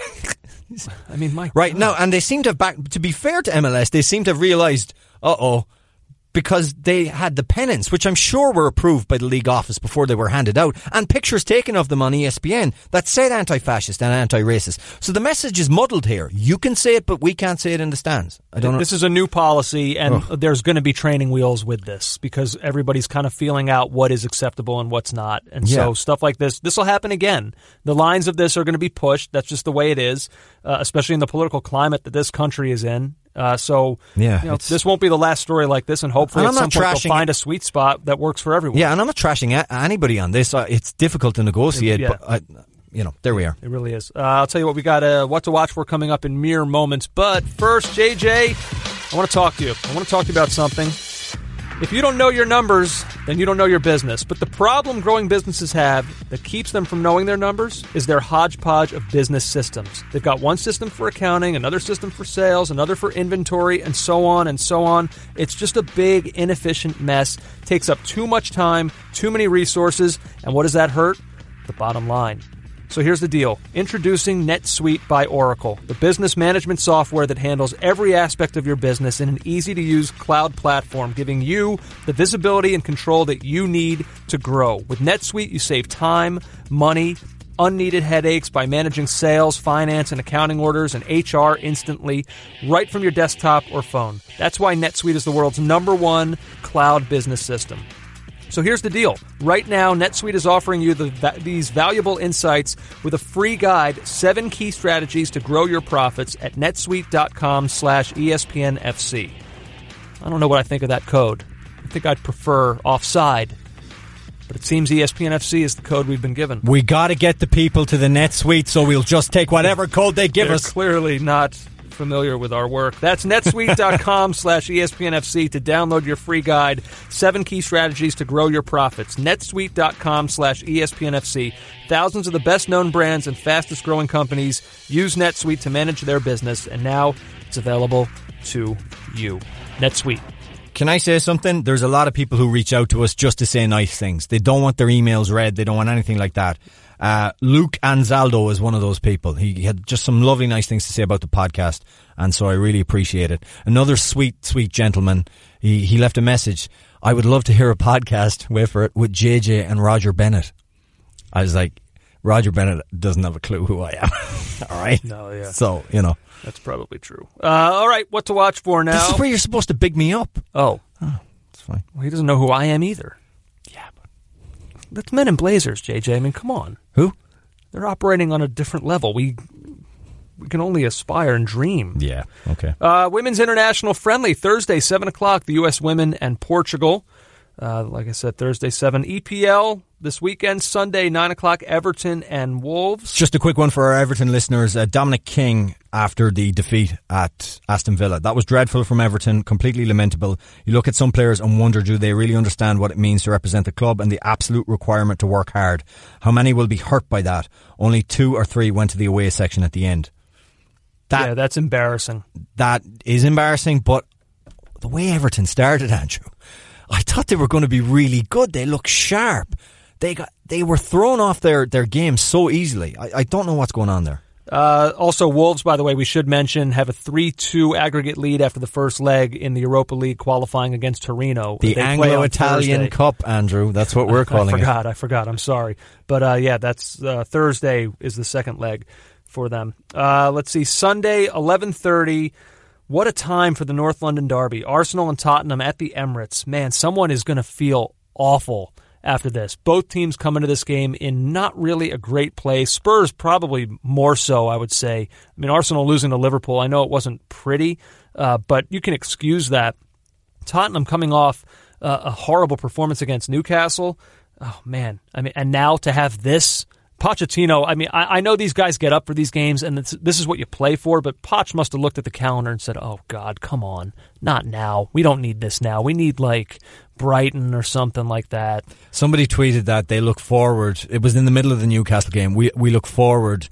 B: I mean, my
C: right
B: God.
C: now, and they seem to have back. To be fair to M L S, they seem to have realised, uh oh, because they had the pennants, which I'm sure were approved by the league office before they were handed out, and pictures taken of them on E S P N that said anti-fascist and anti-racist. So the message is muddled here. You can say it, but we can't say it in the stands. I don't know.
B: This is a new policy, and
C: oh.
B: there's going to be training wheels with this because everybody's kind of feeling out what is acceptable and what's not. And
C: yeah.
B: so stuff like this, this will happen again. The lines of this are going to be pushed. That's just the way it is, uh, especially in the political climate that this country is in. Uh, so
C: yeah,
B: you know, this won't be the last story like this, and hopefully
C: and
B: at some point they'll find a sweet spot that works for everyone.
C: Yeah, and I'm not trashing a- anybody on this. Uh, it's difficult to negotiate,
B: yeah.
C: but uh, you know, there we are.
B: It really is. Uh, I'll tell you what, we got uh, what to watch for coming up in mere moments. But first, J J, I want to talk to you. I want to talk to you about something. If you don't know your numbers, then you don't know your business. But the problem growing businesses have that keeps them from knowing their numbers is their hodgepodge of business systems. They've got one system for accounting, another system for sales, another for inventory, and so on and so on. It's just a big, inefficient mess. Takes up too much time, too many resources, and what does that hurt? The bottom line. So here's the deal. Introducing NetSuite by Oracle, the business management software that handles every aspect of your business in an easy-to-use cloud platform, giving you the visibility and control that you need to grow. With NetSuite, you save time, money, unneeded headaches by managing sales, finance, and accounting orders and H R instantly, right from your desktop or phone. That's why NetSuite is the world's number one cloud business system. So here's the deal. Right now, NetSuite is offering you the, these valuable insights with a free guide, seven key strategies to grow your profits at netsuite.com slash ESPNFC. I don't know what I think of that code. I think I'd prefer offside. But it seems E S P N F C is the code we've been given.
C: We got to get the people to the NetSuite, so we'll just take whatever code they give
B: They're
C: us.
B: Clearly not familiar with our work. That's netsuite.com slash ESPNFC to download your free guide, seven key strategies to grow your profits. netsuite.com slash ESPNFC. Thousands of the best-known brands and fastest-growing companies use NetSuite to manage their business, and now it's available to you. NetSuite.
C: Can I say something? There's a lot of people who reach out to us just to say nice things. They don't want their emails read. They don't want anything like that. Uh, Luke Anzaldo is one of those people. He, he had just some lovely, nice things to say about the podcast, and so I really appreciate it. Another sweet, sweet gentleman. He he left a message. I would love to hear a podcast, wait for it, with J J and Roger Bennett. I was like, Roger Bennett doesn't have a clue who I am. All right?
B: No, yeah.
C: So, you know.
B: That's probably true. Uh, all right, what to watch for now?
C: This is where you're supposed to big me up.
B: Oh.
C: Oh, that's fine.
B: Well, he doesn't know who I am either.
C: Yeah, but
B: that's Men in Blazers, J J. I mean, come on.
C: Who?
B: They're operating on a different level. We we can only aspire and dream.
C: Yeah, okay.
B: Uh, Women's International Friendly, Thursday, seven o'clock, the U S Women and Portugal. Uh, like I said, Thursday, seven. E P L this weekend, Sunday, nine o'clock, Everton and Wolves.
C: Just a quick one for our Everton listeners. Uh, Dominic King, after the defeat at Aston Villa. That was dreadful from Everton, completely lamentable. You look at some players and wonder, do they really understand what it means to represent the club and the absolute requirement to work hard? How many will be hurt by that? Only two or three went to the away section at the end. That,
B: yeah, that's embarrassing.
C: That is embarrassing, but the way Everton started, Andrew, I thought they were going to be really good. They look sharp. They got they were thrown off their, their game so easily. I, I don't know what's going on there.
B: Uh, also, Wolves, by the way, we should mention, have a three two aggregate lead after the first leg in the Europa League qualifying against Torino.
C: The Anglo-Italian Cup, Andrew. That's what we're calling it.
B: I forgot, it. I forgot. I'm sorry. But uh, yeah, that's uh, Thursday is the second leg for them. Uh, let's see, Sunday, eleven thirty. What a time for the North London derby. Arsenal and Tottenham at the Emirates. Man, someone is going to feel awful after this. Both teams come into this game in not really a great place. Spurs probably more so, I would say. I mean, Arsenal losing to Liverpool, I know it wasn't pretty, uh, but you can excuse that. Tottenham coming off uh, a horrible performance against Newcastle. Oh, man. I mean, and now to have this Pochettino, I mean, I, I know these guys get up for these games, and this, this is what you play for, but Poch must have looked at the calendar and said, oh, God, come on. Not now. We don't need this now. We need, like, Brighton or something like that.
C: Somebody tweeted that they look forward. It was in the middle of the Newcastle game. We we look forward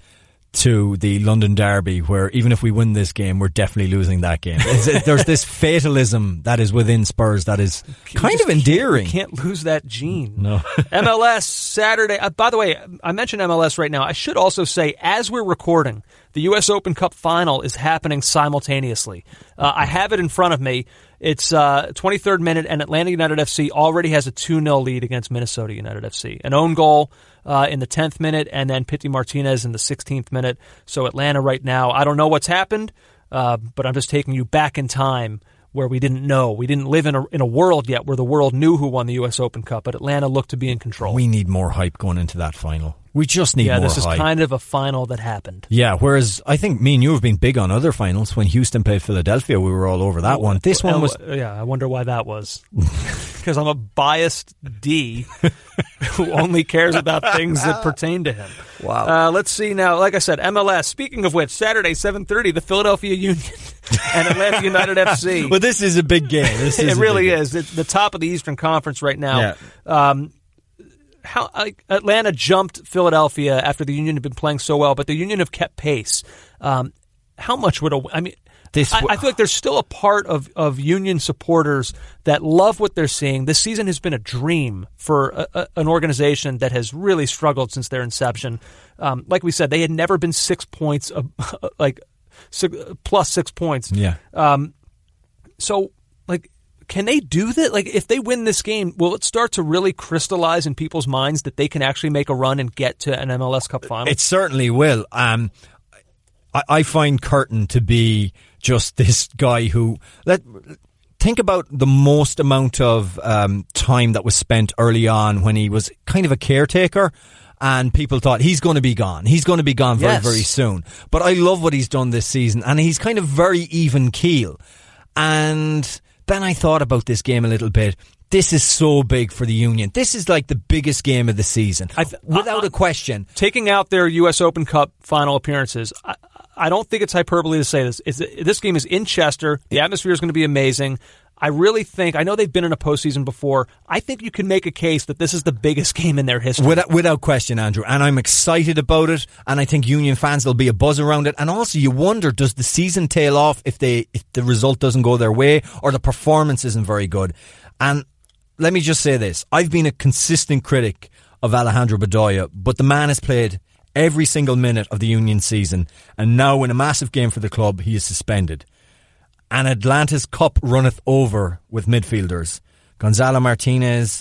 C: to the London Derby, where even if we win this game, we're definitely losing that game. It's, there's this fatalism that is within Spurs that is kind of endearing.
B: Can't, can't lose that gene.
C: No.
B: M L S Saturday. Uh, by the way, I mentioned M L S right now. I should also say, as we're recording, the U S Open Cup final is happening simultaneously. Uh, I have it in front of me. It's uh, twenty-third minute, and Atlanta United F C already has a two nil lead against Minnesota United F C. An own goal uh, in the tenth minute, and then Pity Martinez in the sixteenth minute. So Atlanta right now, I don't know what's happened, uh, but I'm just taking you back in time where we didn't know. We didn't live in a, in a world yet where the world knew who won the U S Open Cup, but Atlanta looked to be in control.
C: We need more hype going into that final. We just need
B: yeah,
C: more hype.
B: Yeah, this is kind of a final that happened.
C: Yeah, whereas I think me and you have been big on other finals. When Houston played Philadelphia, we were all over that one. This one was...
B: Yeah, I wonder why that was. Because I'm a biased D who only cares about things that pertain to him.
C: Wow.
B: Uh, let's see now. Like I said, M L S. Speaking of which, Saturday, seven thirty, the Philadelphia Union and Atlanta United F C.
C: Well, this is a big game. This is
B: it really is. It's the top of the Eastern Conference right now.
C: Yeah.
B: Um, how like, Atlanta jumped Philadelphia after the Union had been playing so well, but the Union have kept pace. Um, how much would a... I mean... This, I, I feel like there's still a part of, of Union supporters that love what they're seeing. This season has been a dream for a, a, an organization that has really struggled since their inception. Um, like we said, they had never been six points, uh, like six, plus six points.
C: Yeah.
B: Um, so, like, can they do that? Like, if they win this game, will it start to really crystallize in people's minds that they can actually make a run and get to an M L S Cup final?
C: It certainly will. Um, I, I find Curtin to be just this guy who... Let, think about the most amount of um, time that was spent early on when he was kind of a caretaker, and people thought he's going to be gone. He's going to be gone very,
B: yes.
C: very soon. But I love what he's done this season, and he's kind of very even keel. And then I thought about this game a little bit. This is so big for the Union. This is like the biggest game of the season, I th- without a question.
B: Taking out their U S Open Cup final appearances, I, I don't think it's hyperbole to say this. It's, this game is in Chester. The atmosphere is going to be amazing. I really think, I know they've been in a postseason before. I think you can make a case that this is the biggest game in their history.
C: Without, without question, Andrew. And I'm excited about it. And I think Union fans, there'll be a buzz around it. And also you wonder, does the season tail off if they if the result doesn't go their way or the performance isn't very good? And let me just say this. I've been a consistent critic of Alejandro Bedoya, but the man has played every single minute of the Union season. And now in a massive game for the club, he is suspended. And Atlanta's cup runneth over with midfielders. Gonzalo Martinez,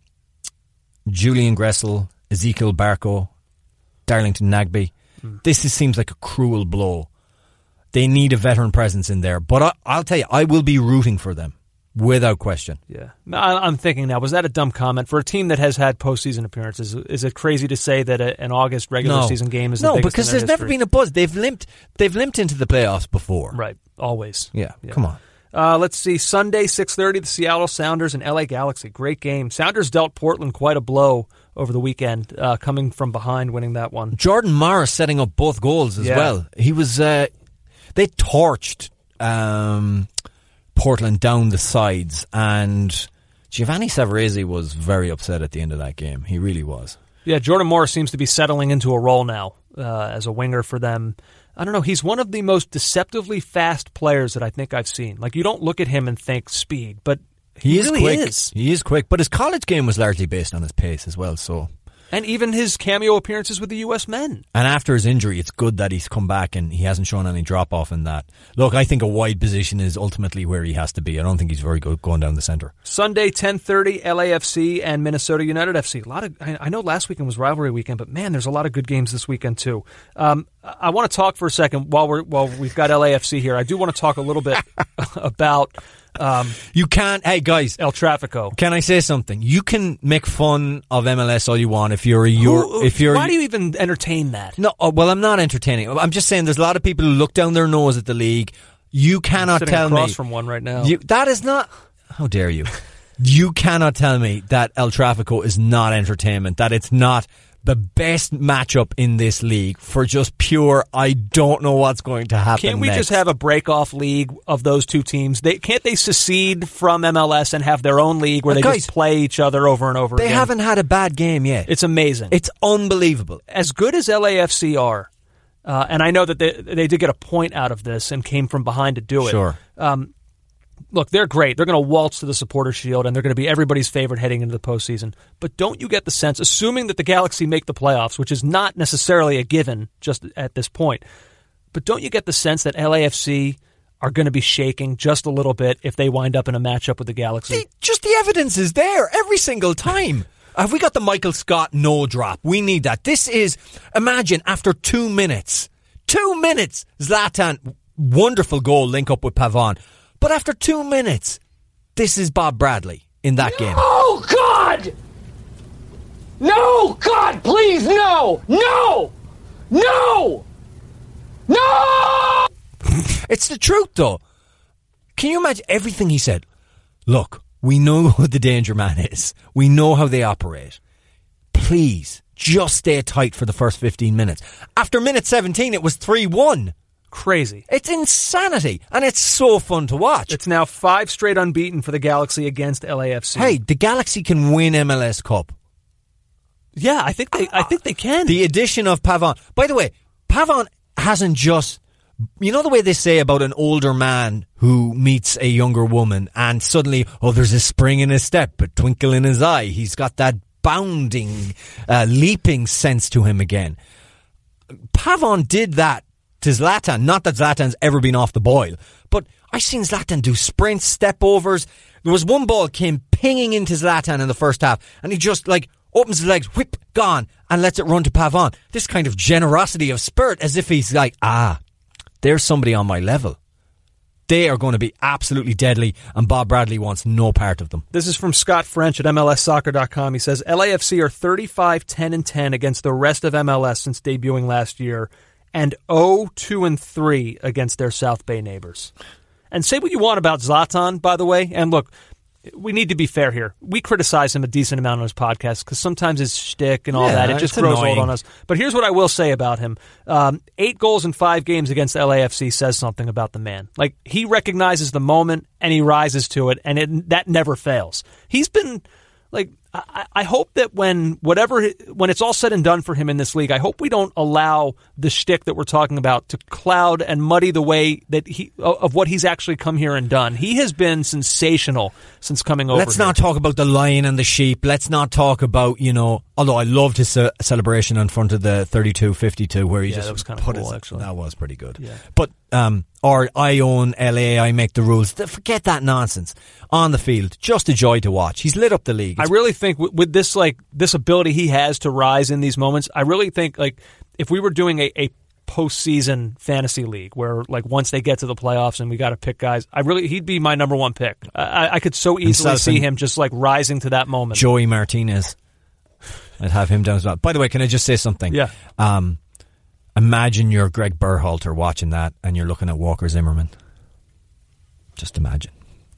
C: Julian Gressel, Ezekiel Barco, Darlington Nagbe. Mm. This is, seems like a cruel blow. They need a veteran presence in there. But I, I'll tell you, I will be rooting for them. Without question.
B: Yeah. I'm thinking now, was that a dumb comment? For a team that has had postseason appearances, is it crazy to say that a, an August regular
C: no.
B: season game is
C: no,
B: the biggest
C: because
B: in
C: there's
B: their
C: never
B: history?
C: been a buzz. They've limped, they've limped into the playoffs before.
B: Right. Always.
C: Yeah,
B: yeah.
C: Come on.
B: Uh, let's see. Sunday, six thirty, the Seattle Sounders and L A Galaxy. Great game. Sounders dealt Portland quite a blow over the weekend, uh, coming from behind, winning that one.
C: Jordan Morris setting up both goals as
B: yeah.
C: well. He was, uh, they torched, um, Portland down the sides, and Giovanni Savarese was very upset at the end of that game. He really was.
B: Yeah, Jordan Morris seems to be settling into a role now uh, as a winger for them. I don't know, he's one of the most deceptively fast players that I think I've seen. Like, you don't look at him and think speed, but he, he is really
C: quick.
B: is.
C: He is quick, but his college game was largely based on his pace as well, so...
B: And even his cameo appearances with the U S men.
C: And after his injury, it's good that he's come back and he hasn't shown any drop-off in that. Look, I think a wide position is ultimately where he has to be. I don't think he's very good going down the centre.
B: Sunday, ten thirty, L A F C and Minnesota United F C. A lot of, I know last weekend was rivalry weekend, but man, there's a lot of good games this weekend too. Um, I want to talk for a second while we're while we've got L A F C here. I do want to talk a little bit about... Um,
C: you can't, hey guys,
B: El Trafico.
C: Can I say something? You can make fun of M L S all you want if you're a Euro, if you're.
B: Why do you even entertain that?
C: No, oh, well, I'm not entertaining. I'm just saying there's a lot of people who look down their nose at the league. You cannot
B: I'm
C: tell
B: across
C: me
B: from one right now.
C: You, that is not. How dare you? You cannot tell me that El Trafico is not entertainment. That it's not the best matchup in this league for just pure, I don't know what's going to happen
B: Can't we
C: next.
B: just have a break-off league of those two teams? They Can't they secede from M L S and have their own league where
C: But
B: they
C: guys,
B: just play each other over and over
C: They
B: again?
C: haven't had a bad game yet.
B: It's amazing.
C: It's unbelievable.
B: As good as L A F C are, uh, and I know that they, they did get a point out of this and came from behind to do it.
C: Sure.
B: Um, Look, they're great. They're going to waltz to the Supporters' Shield, and they're going to be everybody's favorite heading into the postseason. But don't you get the sense, assuming that the Galaxy make the playoffs, which is not necessarily a given just at this point, but don't you get the sense that L A F C are going to be shaking just a little bit if they wind up in a matchup with the Galaxy?
C: The, just the evidence is there every single time. Have we got the Michael Scott no drop? We need that. This is, imagine, after two minutes, two minutes, Zlatan, wonderful goal, link up with Pavon. But after two minutes, this is Bob Bradley in that game.
E: Oh, God! No, God, please, no! No! No! No!
C: It's the truth, though. Can you imagine everything he said? Look, we know who the danger man is. We know how they operate. Please, just stay tight for the first fifteen minutes. After minute seventeen, it was three one.
B: Crazy.
C: It's insanity, and it's so fun to watch.
B: It's now five straight unbeaten for the Galaxy against L A F C.
C: Hey, the Galaxy can win M L S Cup.
B: Yeah, I think they I think they can.
C: The addition of Pavon. By the way, Pavon hasn't just... You know the way they say about an older man who meets a younger woman and suddenly, oh, there's a spring in his step, a twinkle in his eye. He's got that bounding, uh, leaping sense to him again. Pavon did that to Zlatan. Not that Zlatan's ever been off the boil, but I've seen Zlatan do sprints, step overs. There was one ball came pinging into Zlatan in the first half, and he just like opens his legs, whip, gone, and lets it run to Pavon. This kind of generosity of spirit, as if he's like, ah, there's somebody on my level. They are going to be absolutely deadly, and Bob Bradley wants no part of them.
B: This is from Scott French at M L S soccer dot com. He says, L A F C are thirty-five ten and ten against the rest of M L S since debuting last year, and oh two and three against their South Bay neighbors. And say what you want about Zlatan, by the way, and look, we need to be fair here. We criticize him a decent amount on his podcast because sometimes his shtick and all
C: Yeah,
B: that, it just
C: it's
B: grows
C: annoying.
B: old on us. But here's what I will say about him. Um, eight goals in five games against L A F C says something about the man. Like, he recognizes the moment and he rises to it, and it, that never fails. He's been, like, I, I hope that when whatever when it's all said and done for him in this league, I hope we don't allow the shtick that we're talking about to cloud and muddy the way that he of what he's actually come here and done. He has been sensational since coming over.
C: Let's
B: here.
C: not talk about the lion and the sheep. Let's not talk about, you know, although I loved his uh, celebration in front of the thirty-two fifty-two where he
B: Yeah,
C: just
B: that was kinda
C: put
B: cool,
C: his,
B: actually.
C: That was pretty good.
B: Yeah.
C: But, um, or I own L A, I make the rules. Th- Forget that nonsense. On the field, just a joy to watch. He's lit up the league.
B: I
C: It's-
B: really think with, with this like this ability he has to rise in these moments, I really think like if we were doing a, a postseason fantasy league where like once they get to the playoffs and we got to pick guys, I really he'd be my number one pick. I, I could so easily
C: Himself
B: see
C: and
B: him just like rising to that moment.
C: Joey Martinez. I'd have him down as well. By the way, can I just say something?
B: Yeah.
C: Um, imagine you're Greg Berhalter watching that and you're looking at Walker Zimmerman. Just imagine.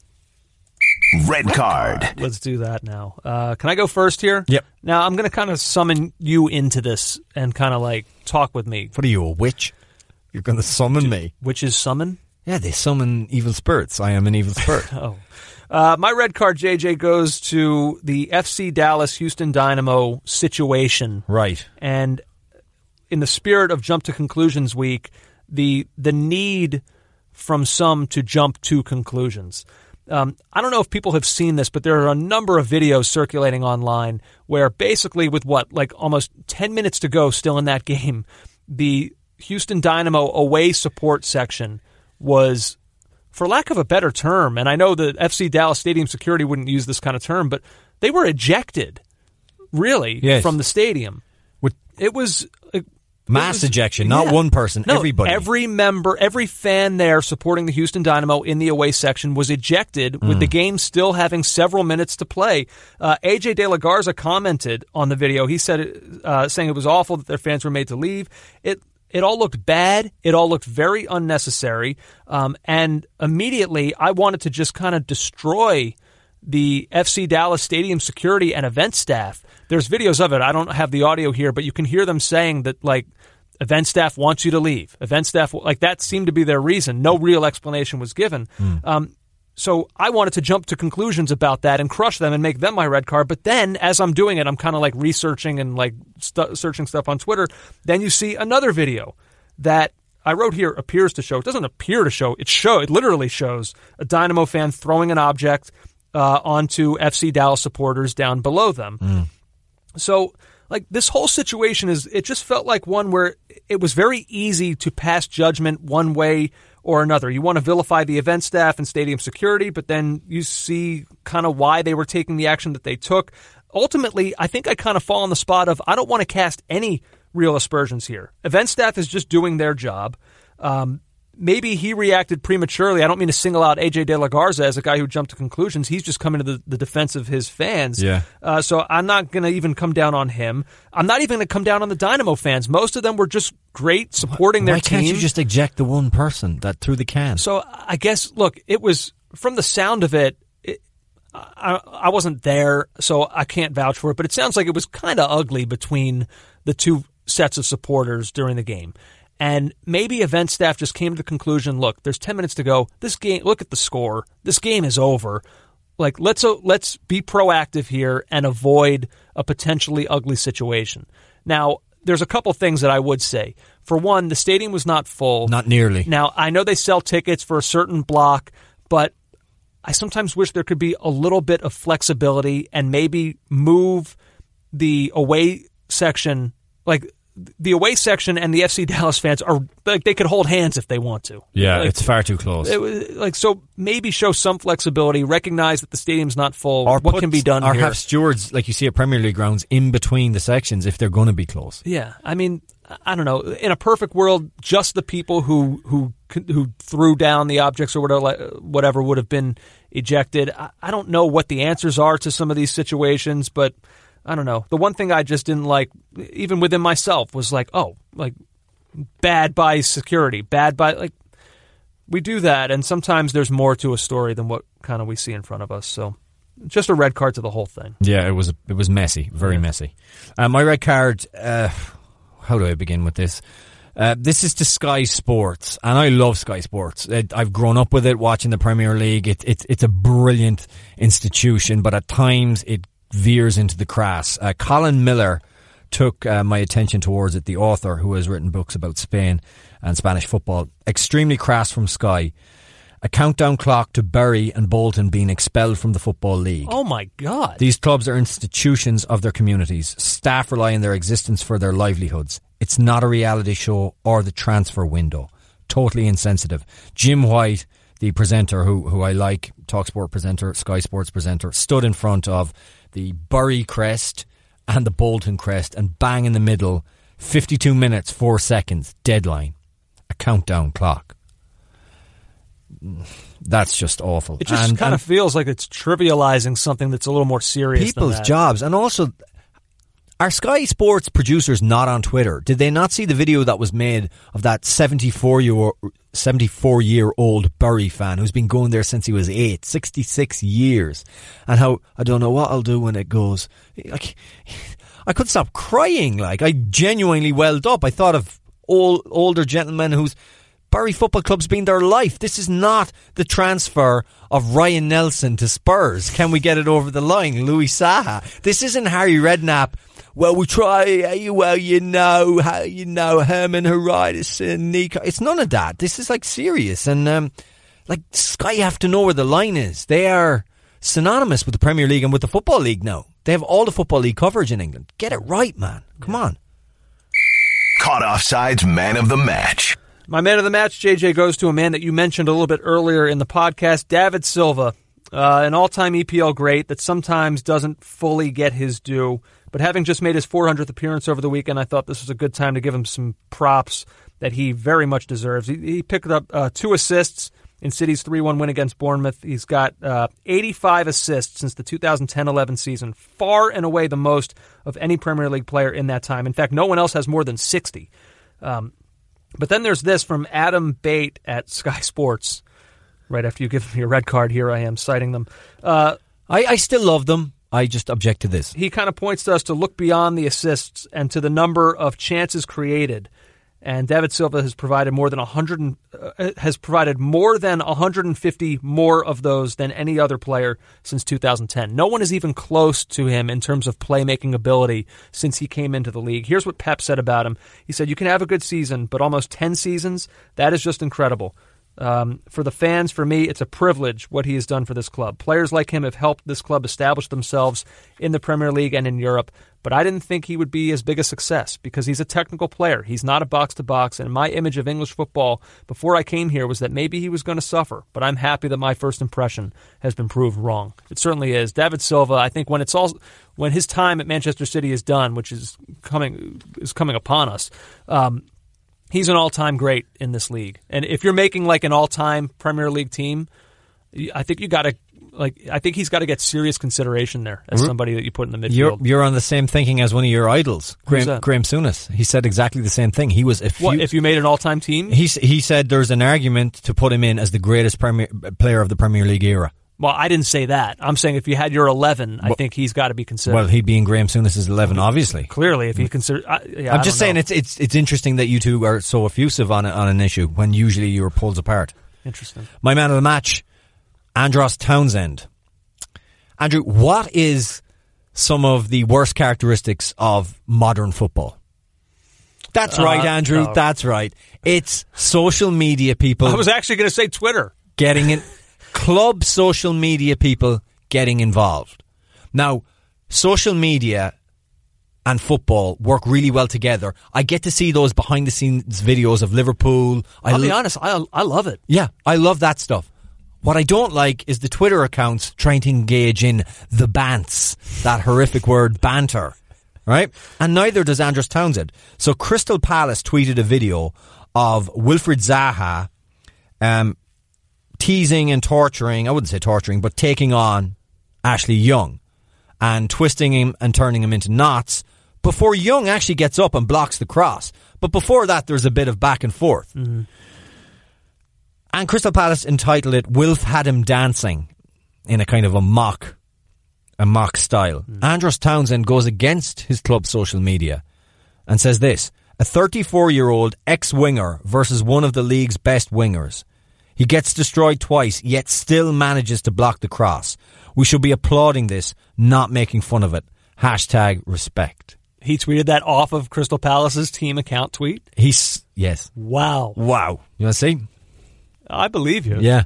A: Red card.
B: Let's do that now. Uh, can I go first here?
C: Yep.
B: Now I'm going to kind of summon you into this and kind of like talk with me.
C: What are you, a witch? You're going to summon me?
B: Which is summon?
C: Yeah, they summon evil spirits. I am an evil spirit.
B: Oh. Uh, my red card, J J, goes to the F C Dallas Houston Dynamo situation.
C: Right.
B: And in the spirit of Jump to Conclusions Week, the the need from some to jump to conclusions. Um, I don't know if people have seen this, but there are a number of videos circulating online where basically with what, like almost ten minutes to go still in that game, the Houston Dynamo away support section was, for lack of a better term, and I know the F C Dallas Stadium security wouldn't use this kind of term, but they were ejected, really,
C: Yes.
B: from the stadium.
C: With
B: It was... It,
C: mass
B: it was-
C: ejection, not
B: yeah.
C: one person,
B: No,
C: everybody.
B: Every member, every fan there supporting the Houston Dynamo in the away section was ejected with
C: Mm.
B: the game still having several minutes to play. Uh, A J De La Garza commented on the video. He said, uh, saying it was awful that their fans were made to leave. It It all looked bad. It all looked very unnecessary. Um, and immediately I wanted to just kind of destroy the F C Dallas stadium security and event staff. There's videos of it. I don't have the audio here, but you can hear them saying that, like, event staff wants you to leave. Event staff, like, that seemed to be their reason. No real explanation was given. Mm. Um, so I wanted to jump to conclusions about that and crush them and make them my red card. But then, as I'm doing it, I'm kind of like researching and like st- searching stuff on Twitter. Then you see another video that I wrote here appears to show. It doesn't appear to show. It show. It literally shows a Dynamo fan throwing an object uh, onto F C Dallas supporters down below them. Mm. So, like, this whole situation is, it just felt like one where it was very easy to pass judgment one way or another. You want to vilify the event staff and stadium security, but then you see kind of why they were taking the action that they took. Ultimately, I think I kind of fall on the spot of, I don't want to cast any real aspersions here. Event staff is just doing their job. Um, maybe he reacted prematurely. I don't mean to single out A J De La Garza as a guy who jumped to conclusions. He's just coming to the, the defense of his fans.
C: Yeah.
B: Uh, so I'm not going to even come down on him. I'm not even going to come down on the Dynamo fans. Most of them were just great, supporting
C: Why
B: their team.
C: Why can't you just eject the one person that threw the can?
B: So I guess, look, it was, from the sound of it, it I, I wasn't there, so I can't vouch for it, but it sounds like it was kind of ugly between the two sets of supporters during the game. And maybe event staff just came to the conclusion, look, there's ten minutes to go. This game, look at the score. This game is over. Like, let's uh, let's be proactive here and avoid a potentially ugly situation. Now, there's a couple things that I would say. For one, the stadium was not full.
C: Not nearly.
B: Now, I know they sell tickets for a certain block, but I sometimes wish there could be a little bit of flexibility and maybe move the away section, like, the away section and the F C Dallas fans are like, they could hold hands if they want to.
C: Yeah,
B: like,
C: it's far too close.
B: It was, like, so maybe show some flexibility, recognize that the stadium's not full.
C: Or
B: what
C: put,
B: can be done
C: or
B: here? Or
C: have stewards, like you see at Premier League grounds, in between the sections if they're going to be close.
B: Yeah, I mean, I don't know. In a perfect world, just the people who who who threw down the objects or whatever, whatever would have been ejected. I, I don't know what the answers are to some of these situations, but I don't know. The one thing I just didn't like, even within myself, was like, oh, like, bad by security, bad by, like, we do that, and sometimes there's more to a story than what kind of we see in front of us. So, just a red card to the whole thing.
C: Yeah, it was it was messy, very yeah. messy. Uh, my red card, uh, how do I begin with this? Uh, this is to Sky Sports, and I love Sky Sports. It, I've grown up with it, watching the Premier League. It, it, it's a brilliant institution, but at times it veers into the crass. Uh, Colin Miller took uh, my attention towards it, the author who has written books about Spain and Spanish football. Extremely crass from Sky. A countdown clock to Bury and Bolton being expelled from the Football League.
B: Oh my God.
C: These clubs are institutions of their communities. Staff rely on their existence for their livelihoods. It's not a reality show or the transfer window. Totally insensitive. Jim White, the presenter who, who I like, TalkSport presenter, Sky Sports presenter, stood in front of the Bury crest and the Bolton crest, and bang in the middle, fifty-two minutes, four seconds, deadline. A countdown clock. That's just awful.
B: It just
C: and,
B: kind
C: and
B: of feels like it's trivializing something that's a little more serious
C: people's
B: than that.
C: jobs. And also, are Sky Sports producers not on Twitter? Did they not see the video that was made of that seventy-four-year-old Bury fan who's been going there since he was eight, sixty-six years, and how, I don't know what I'll do when it goes. Like, I couldn't stop crying. Like, I genuinely welled up. I thought of old, older gentlemen whose Bury Football Club's been their life. This is not the transfer of Ryan Nelson to Spurs. Can we get it over the line? Louis Saha. This isn't Harry Redknapp. Well, we try, well, you know, how you know, Herman Heritis and Nico. It's none of that. This is, like, serious. And, um, like, Sky have to know where the line is. They are synonymous with the Premier League and with the Football League now. They have all the Football League coverage in England. Get it right, man. Come on.
A: Caught Offside's Man of the Match.
B: My man of the match, J J, goes to a man that you mentioned a little bit earlier in the podcast, David Silva. Uh, an all-time E P L great that sometimes doesn't fully get his due. But having just made his four hundredth appearance over the weekend, I thought this was a good time to give him some props that he very much deserves. He, he picked up uh, two assists in City's three one win against Bournemouth. He's got uh, eighty-five assists since the two thousand ten eleven season, far and away the most of any Premier League player in that time. In fact, no one else has more than sixty. Um, but then there's this from Adam Bate at Sky Sports. Right after you give me your red card, here I am citing them. Uh,
C: I, I still love them. I just object to this.
B: He kind of points to us to look beyond the assists and to the number of chances created. And David Silva has provided more than one hundred uh, has provided more than one hundred fifty more of those than any other player since two thousand ten. No one is even close to him in terms of playmaking ability since he came into the league. Here's what Pep said about him. He said, "You can have a good season, but almost ten seasons, that is just incredible. Um, for the fans, for me, it's a privilege what he has done for this club. Players like him have helped this club establish themselves in the Premier League and in Europe, but I didn't think he would be as big a success because he's a technical player. He's not a box-to-box, and my image of English football before I came here was that maybe he was going to suffer, but I'm happy that my first impression has been proved wrong." It certainly is. David Silva, I think when it's all when his time at Manchester City is done, which is coming is coming upon us, um, he's an all-time great in this league. And if you're making like an all-time Premier League team, I think you got to like. I think he's got to get serious consideration there as somebody that you put in the midfield.
C: You're, you're on the same thinking as one of your idols, Graham,
B: that?
C: Graham Souness. He said exactly the same thing. He was. If
B: what
C: you,
B: if you made an all-time team?
C: He he said there's an argument to put him in as the greatest Premier, player of the Premier League era.
B: Well, I didn't say that. I'm saying if you had your eleven, I
C: well,
B: think he's got to be considered.
C: Well, he'd be in Graham Souness's eleven, obviously.
B: Clearly, if he consider, I, yeah,
C: I'm
B: I
C: just
B: don't
C: saying
B: know.
C: it's it's it's interesting that you two are so effusive on a, on an issue when usually you're poles apart.
B: Interesting.
C: My man of the match, Andros Townsend. Andrew, what is some of the worst characteristics of modern football? That's
B: Uh,
C: right, Andrew.
B: no.
C: That's right. It's social media people.
B: I was actually going to say Twitter.
C: Getting in, club social media people getting involved. Now, social media and football work really well together. I get to see those behind the scenes videos of Liverpool. I
B: I'll be
C: lo-
B: honest, I I love it.
C: Yeah, I love that stuff. What I don't like is the Twitter accounts trying to engage in the bants, that horrific word, banter, right? And neither does Andros Townsend. So Crystal Palace tweeted a video of Wilfried Zaha um, teasing and torturing, I wouldn't say torturing, but taking on Ashley Young and twisting him and turning him into knots before Young actually gets up and blocks the cross. But before that, there's a bit of back and forth. Mm-hmm. And Crystal Palace entitled it, "Wilf had him dancing," in a kind of a mock, a mock style. Mm. Andros Townsend goes against his club's social media and says this: "A thirty-four-year-old ex-winger versus one of the league's best wingers. He gets destroyed twice, yet still manages to block the cross. We should be applauding this, not making fun of it. Hashtag respect."
B: He tweeted that off of Crystal Palace's team account tweet?
C: He's, yes.
B: Wow.
C: Wow. You want to see?
B: I believe you.
C: Yeah.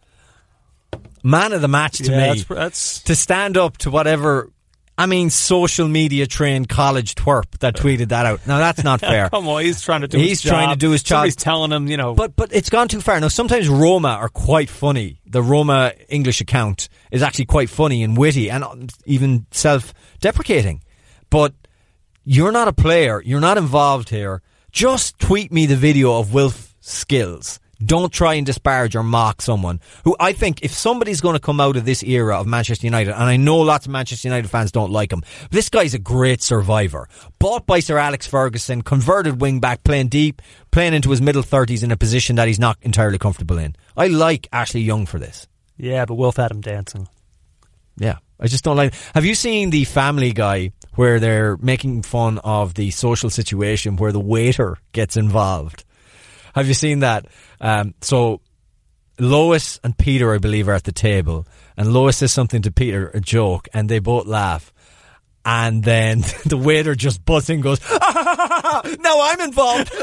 C: Man of the match to
B: yeah,
C: me.
B: That's, that's
C: to stand up to whatever, I mean, social media trained college twerp that tweeted that out. Now, that's not fair.
B: Come on, he's trying to do
C: he's
B: his job.
C: trying to do his job.
B: Somebody's telling him, you know.
C: But but it's gone too far. Now, sometimes Roma are quite funny. The Roma English account is actually quite funny and witty and even self-deprecating. But you're not a player. You're not involved here. Just tweet me the video of Wilf's skills. Don't try and disparage or mock someone who, I think, if somebody's going to come out of this era of Manchester United, and I know lots of Manchester United fans don't like him, this guy's a great survivor. Bought by Sir Alex Ferguson, converted wing back, playing deep, playing into his middle thirties in a position that he's not entirely comfortable in. I like Ashley Young for this.
B: Yeah, but Wilf had him dancing.
C: Yeah, I just don't like. Have you seen the Family Guy where they're making fun of the social situation where the waiter gets involved? Have you seen that? Um, so Lois and Peter, I believe, are at the table, and Lois says something to Peter, a joke, and they both laugh. And then the waiter just butts in and goes, "Now I'm involved."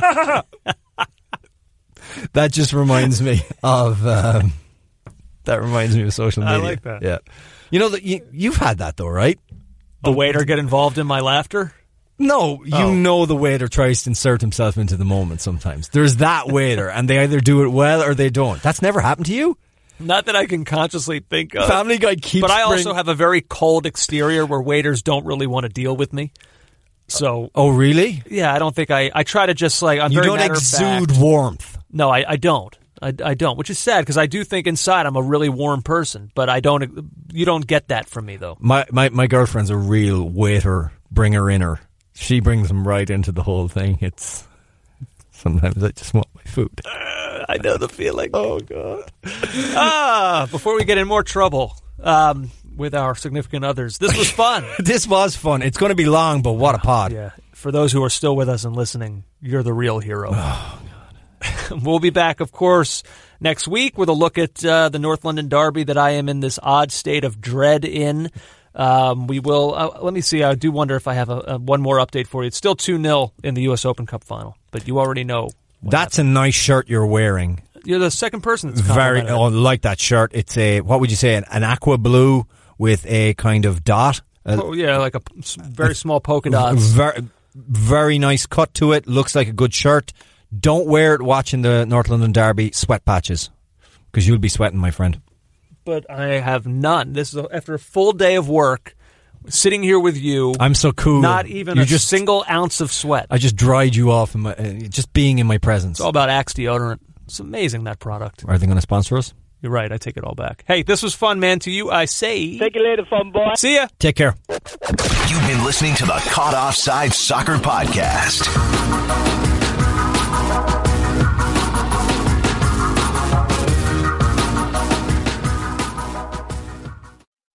C: That just reminds me of um, that reminds me of social media.
B: I like that.
C: Yeah, you know that you, you've had that though, right?
B: The waiter get involved in my laughter?
C: No, you
B: Oh.
C: know the waiter tries to insert himself into the moment sometimes. There's that waiter, and they either do it well or they don't. That's never happened to you?
B: Not that I can consciously think of.
C: Family Guy keeps
B: But I also
C: bring-
B: have a very cold exterior where waiters don't really want to deal with me. So,
C: Oh, really?
B: yeah, I don't think I... I try to just like... I'm
C: You
B: very
C: don't
B: matter of
C: exude
B: fact.
C: warmth.
B: No, I, I don't. I, I don't, which is sad because I do think inside I'm a really warm person, but I don't... You don't get that from me, though.
C: My, my, my girlfriend's a real waiter bringer-inner. She brings them right into the whole thing. It's... Sometimes I just want my food.
B: Uh, I know the feeling. Oh, God. ah, before we get in more trouble, um, with our significant others. This was fun.
C: This was fun. It's going to be long, but what a pod.
B: Yeah. For those who are still with us and listening, you're the real hero.
C: Oh,
B: God. We'll be back, of course, next week with a look at uh, the North London Derby that I am in this odd state of dread in. Um, we will, uh, let me see, I do wonder if I have a, a, one more update for you. It's still two nil in the U S Open Cup final, but you already know.
C: That's
B: happened.
C: A nice shirt you're wearing.
B: You're the second person that's
C: Very,
B: complimented.
C: oh, I like that shirt. It's a, what would you say, an, an aqua blue with a kind of dot. A,
B: oh, yeah, like a very small polka dots.
C: Very, very nice cut to it. Looks like a good shirt. Don't wear it watching the North London Derby. Sweat patches, because you'll be sweating, my friend.
B: But I have none. This is a, after a full day of work, sitting here with you.
C: I'm so cool.
B: Not even
C: you
B: a
C: just,
B: single ounce of sweat.
C: I just dried you off, in my, uh, just being in my presence.
B: It's all about Axe deodorant. It's amazing, that product.
C: Are they going to sponsor us?
B: You're right. I take it all back. Hey, this was fun, man. To you, I say...
F: Take you later, fun boy.
B: See ya.
C: Take care.
A: You've been listening to the Caught Offside Soccer Podcast.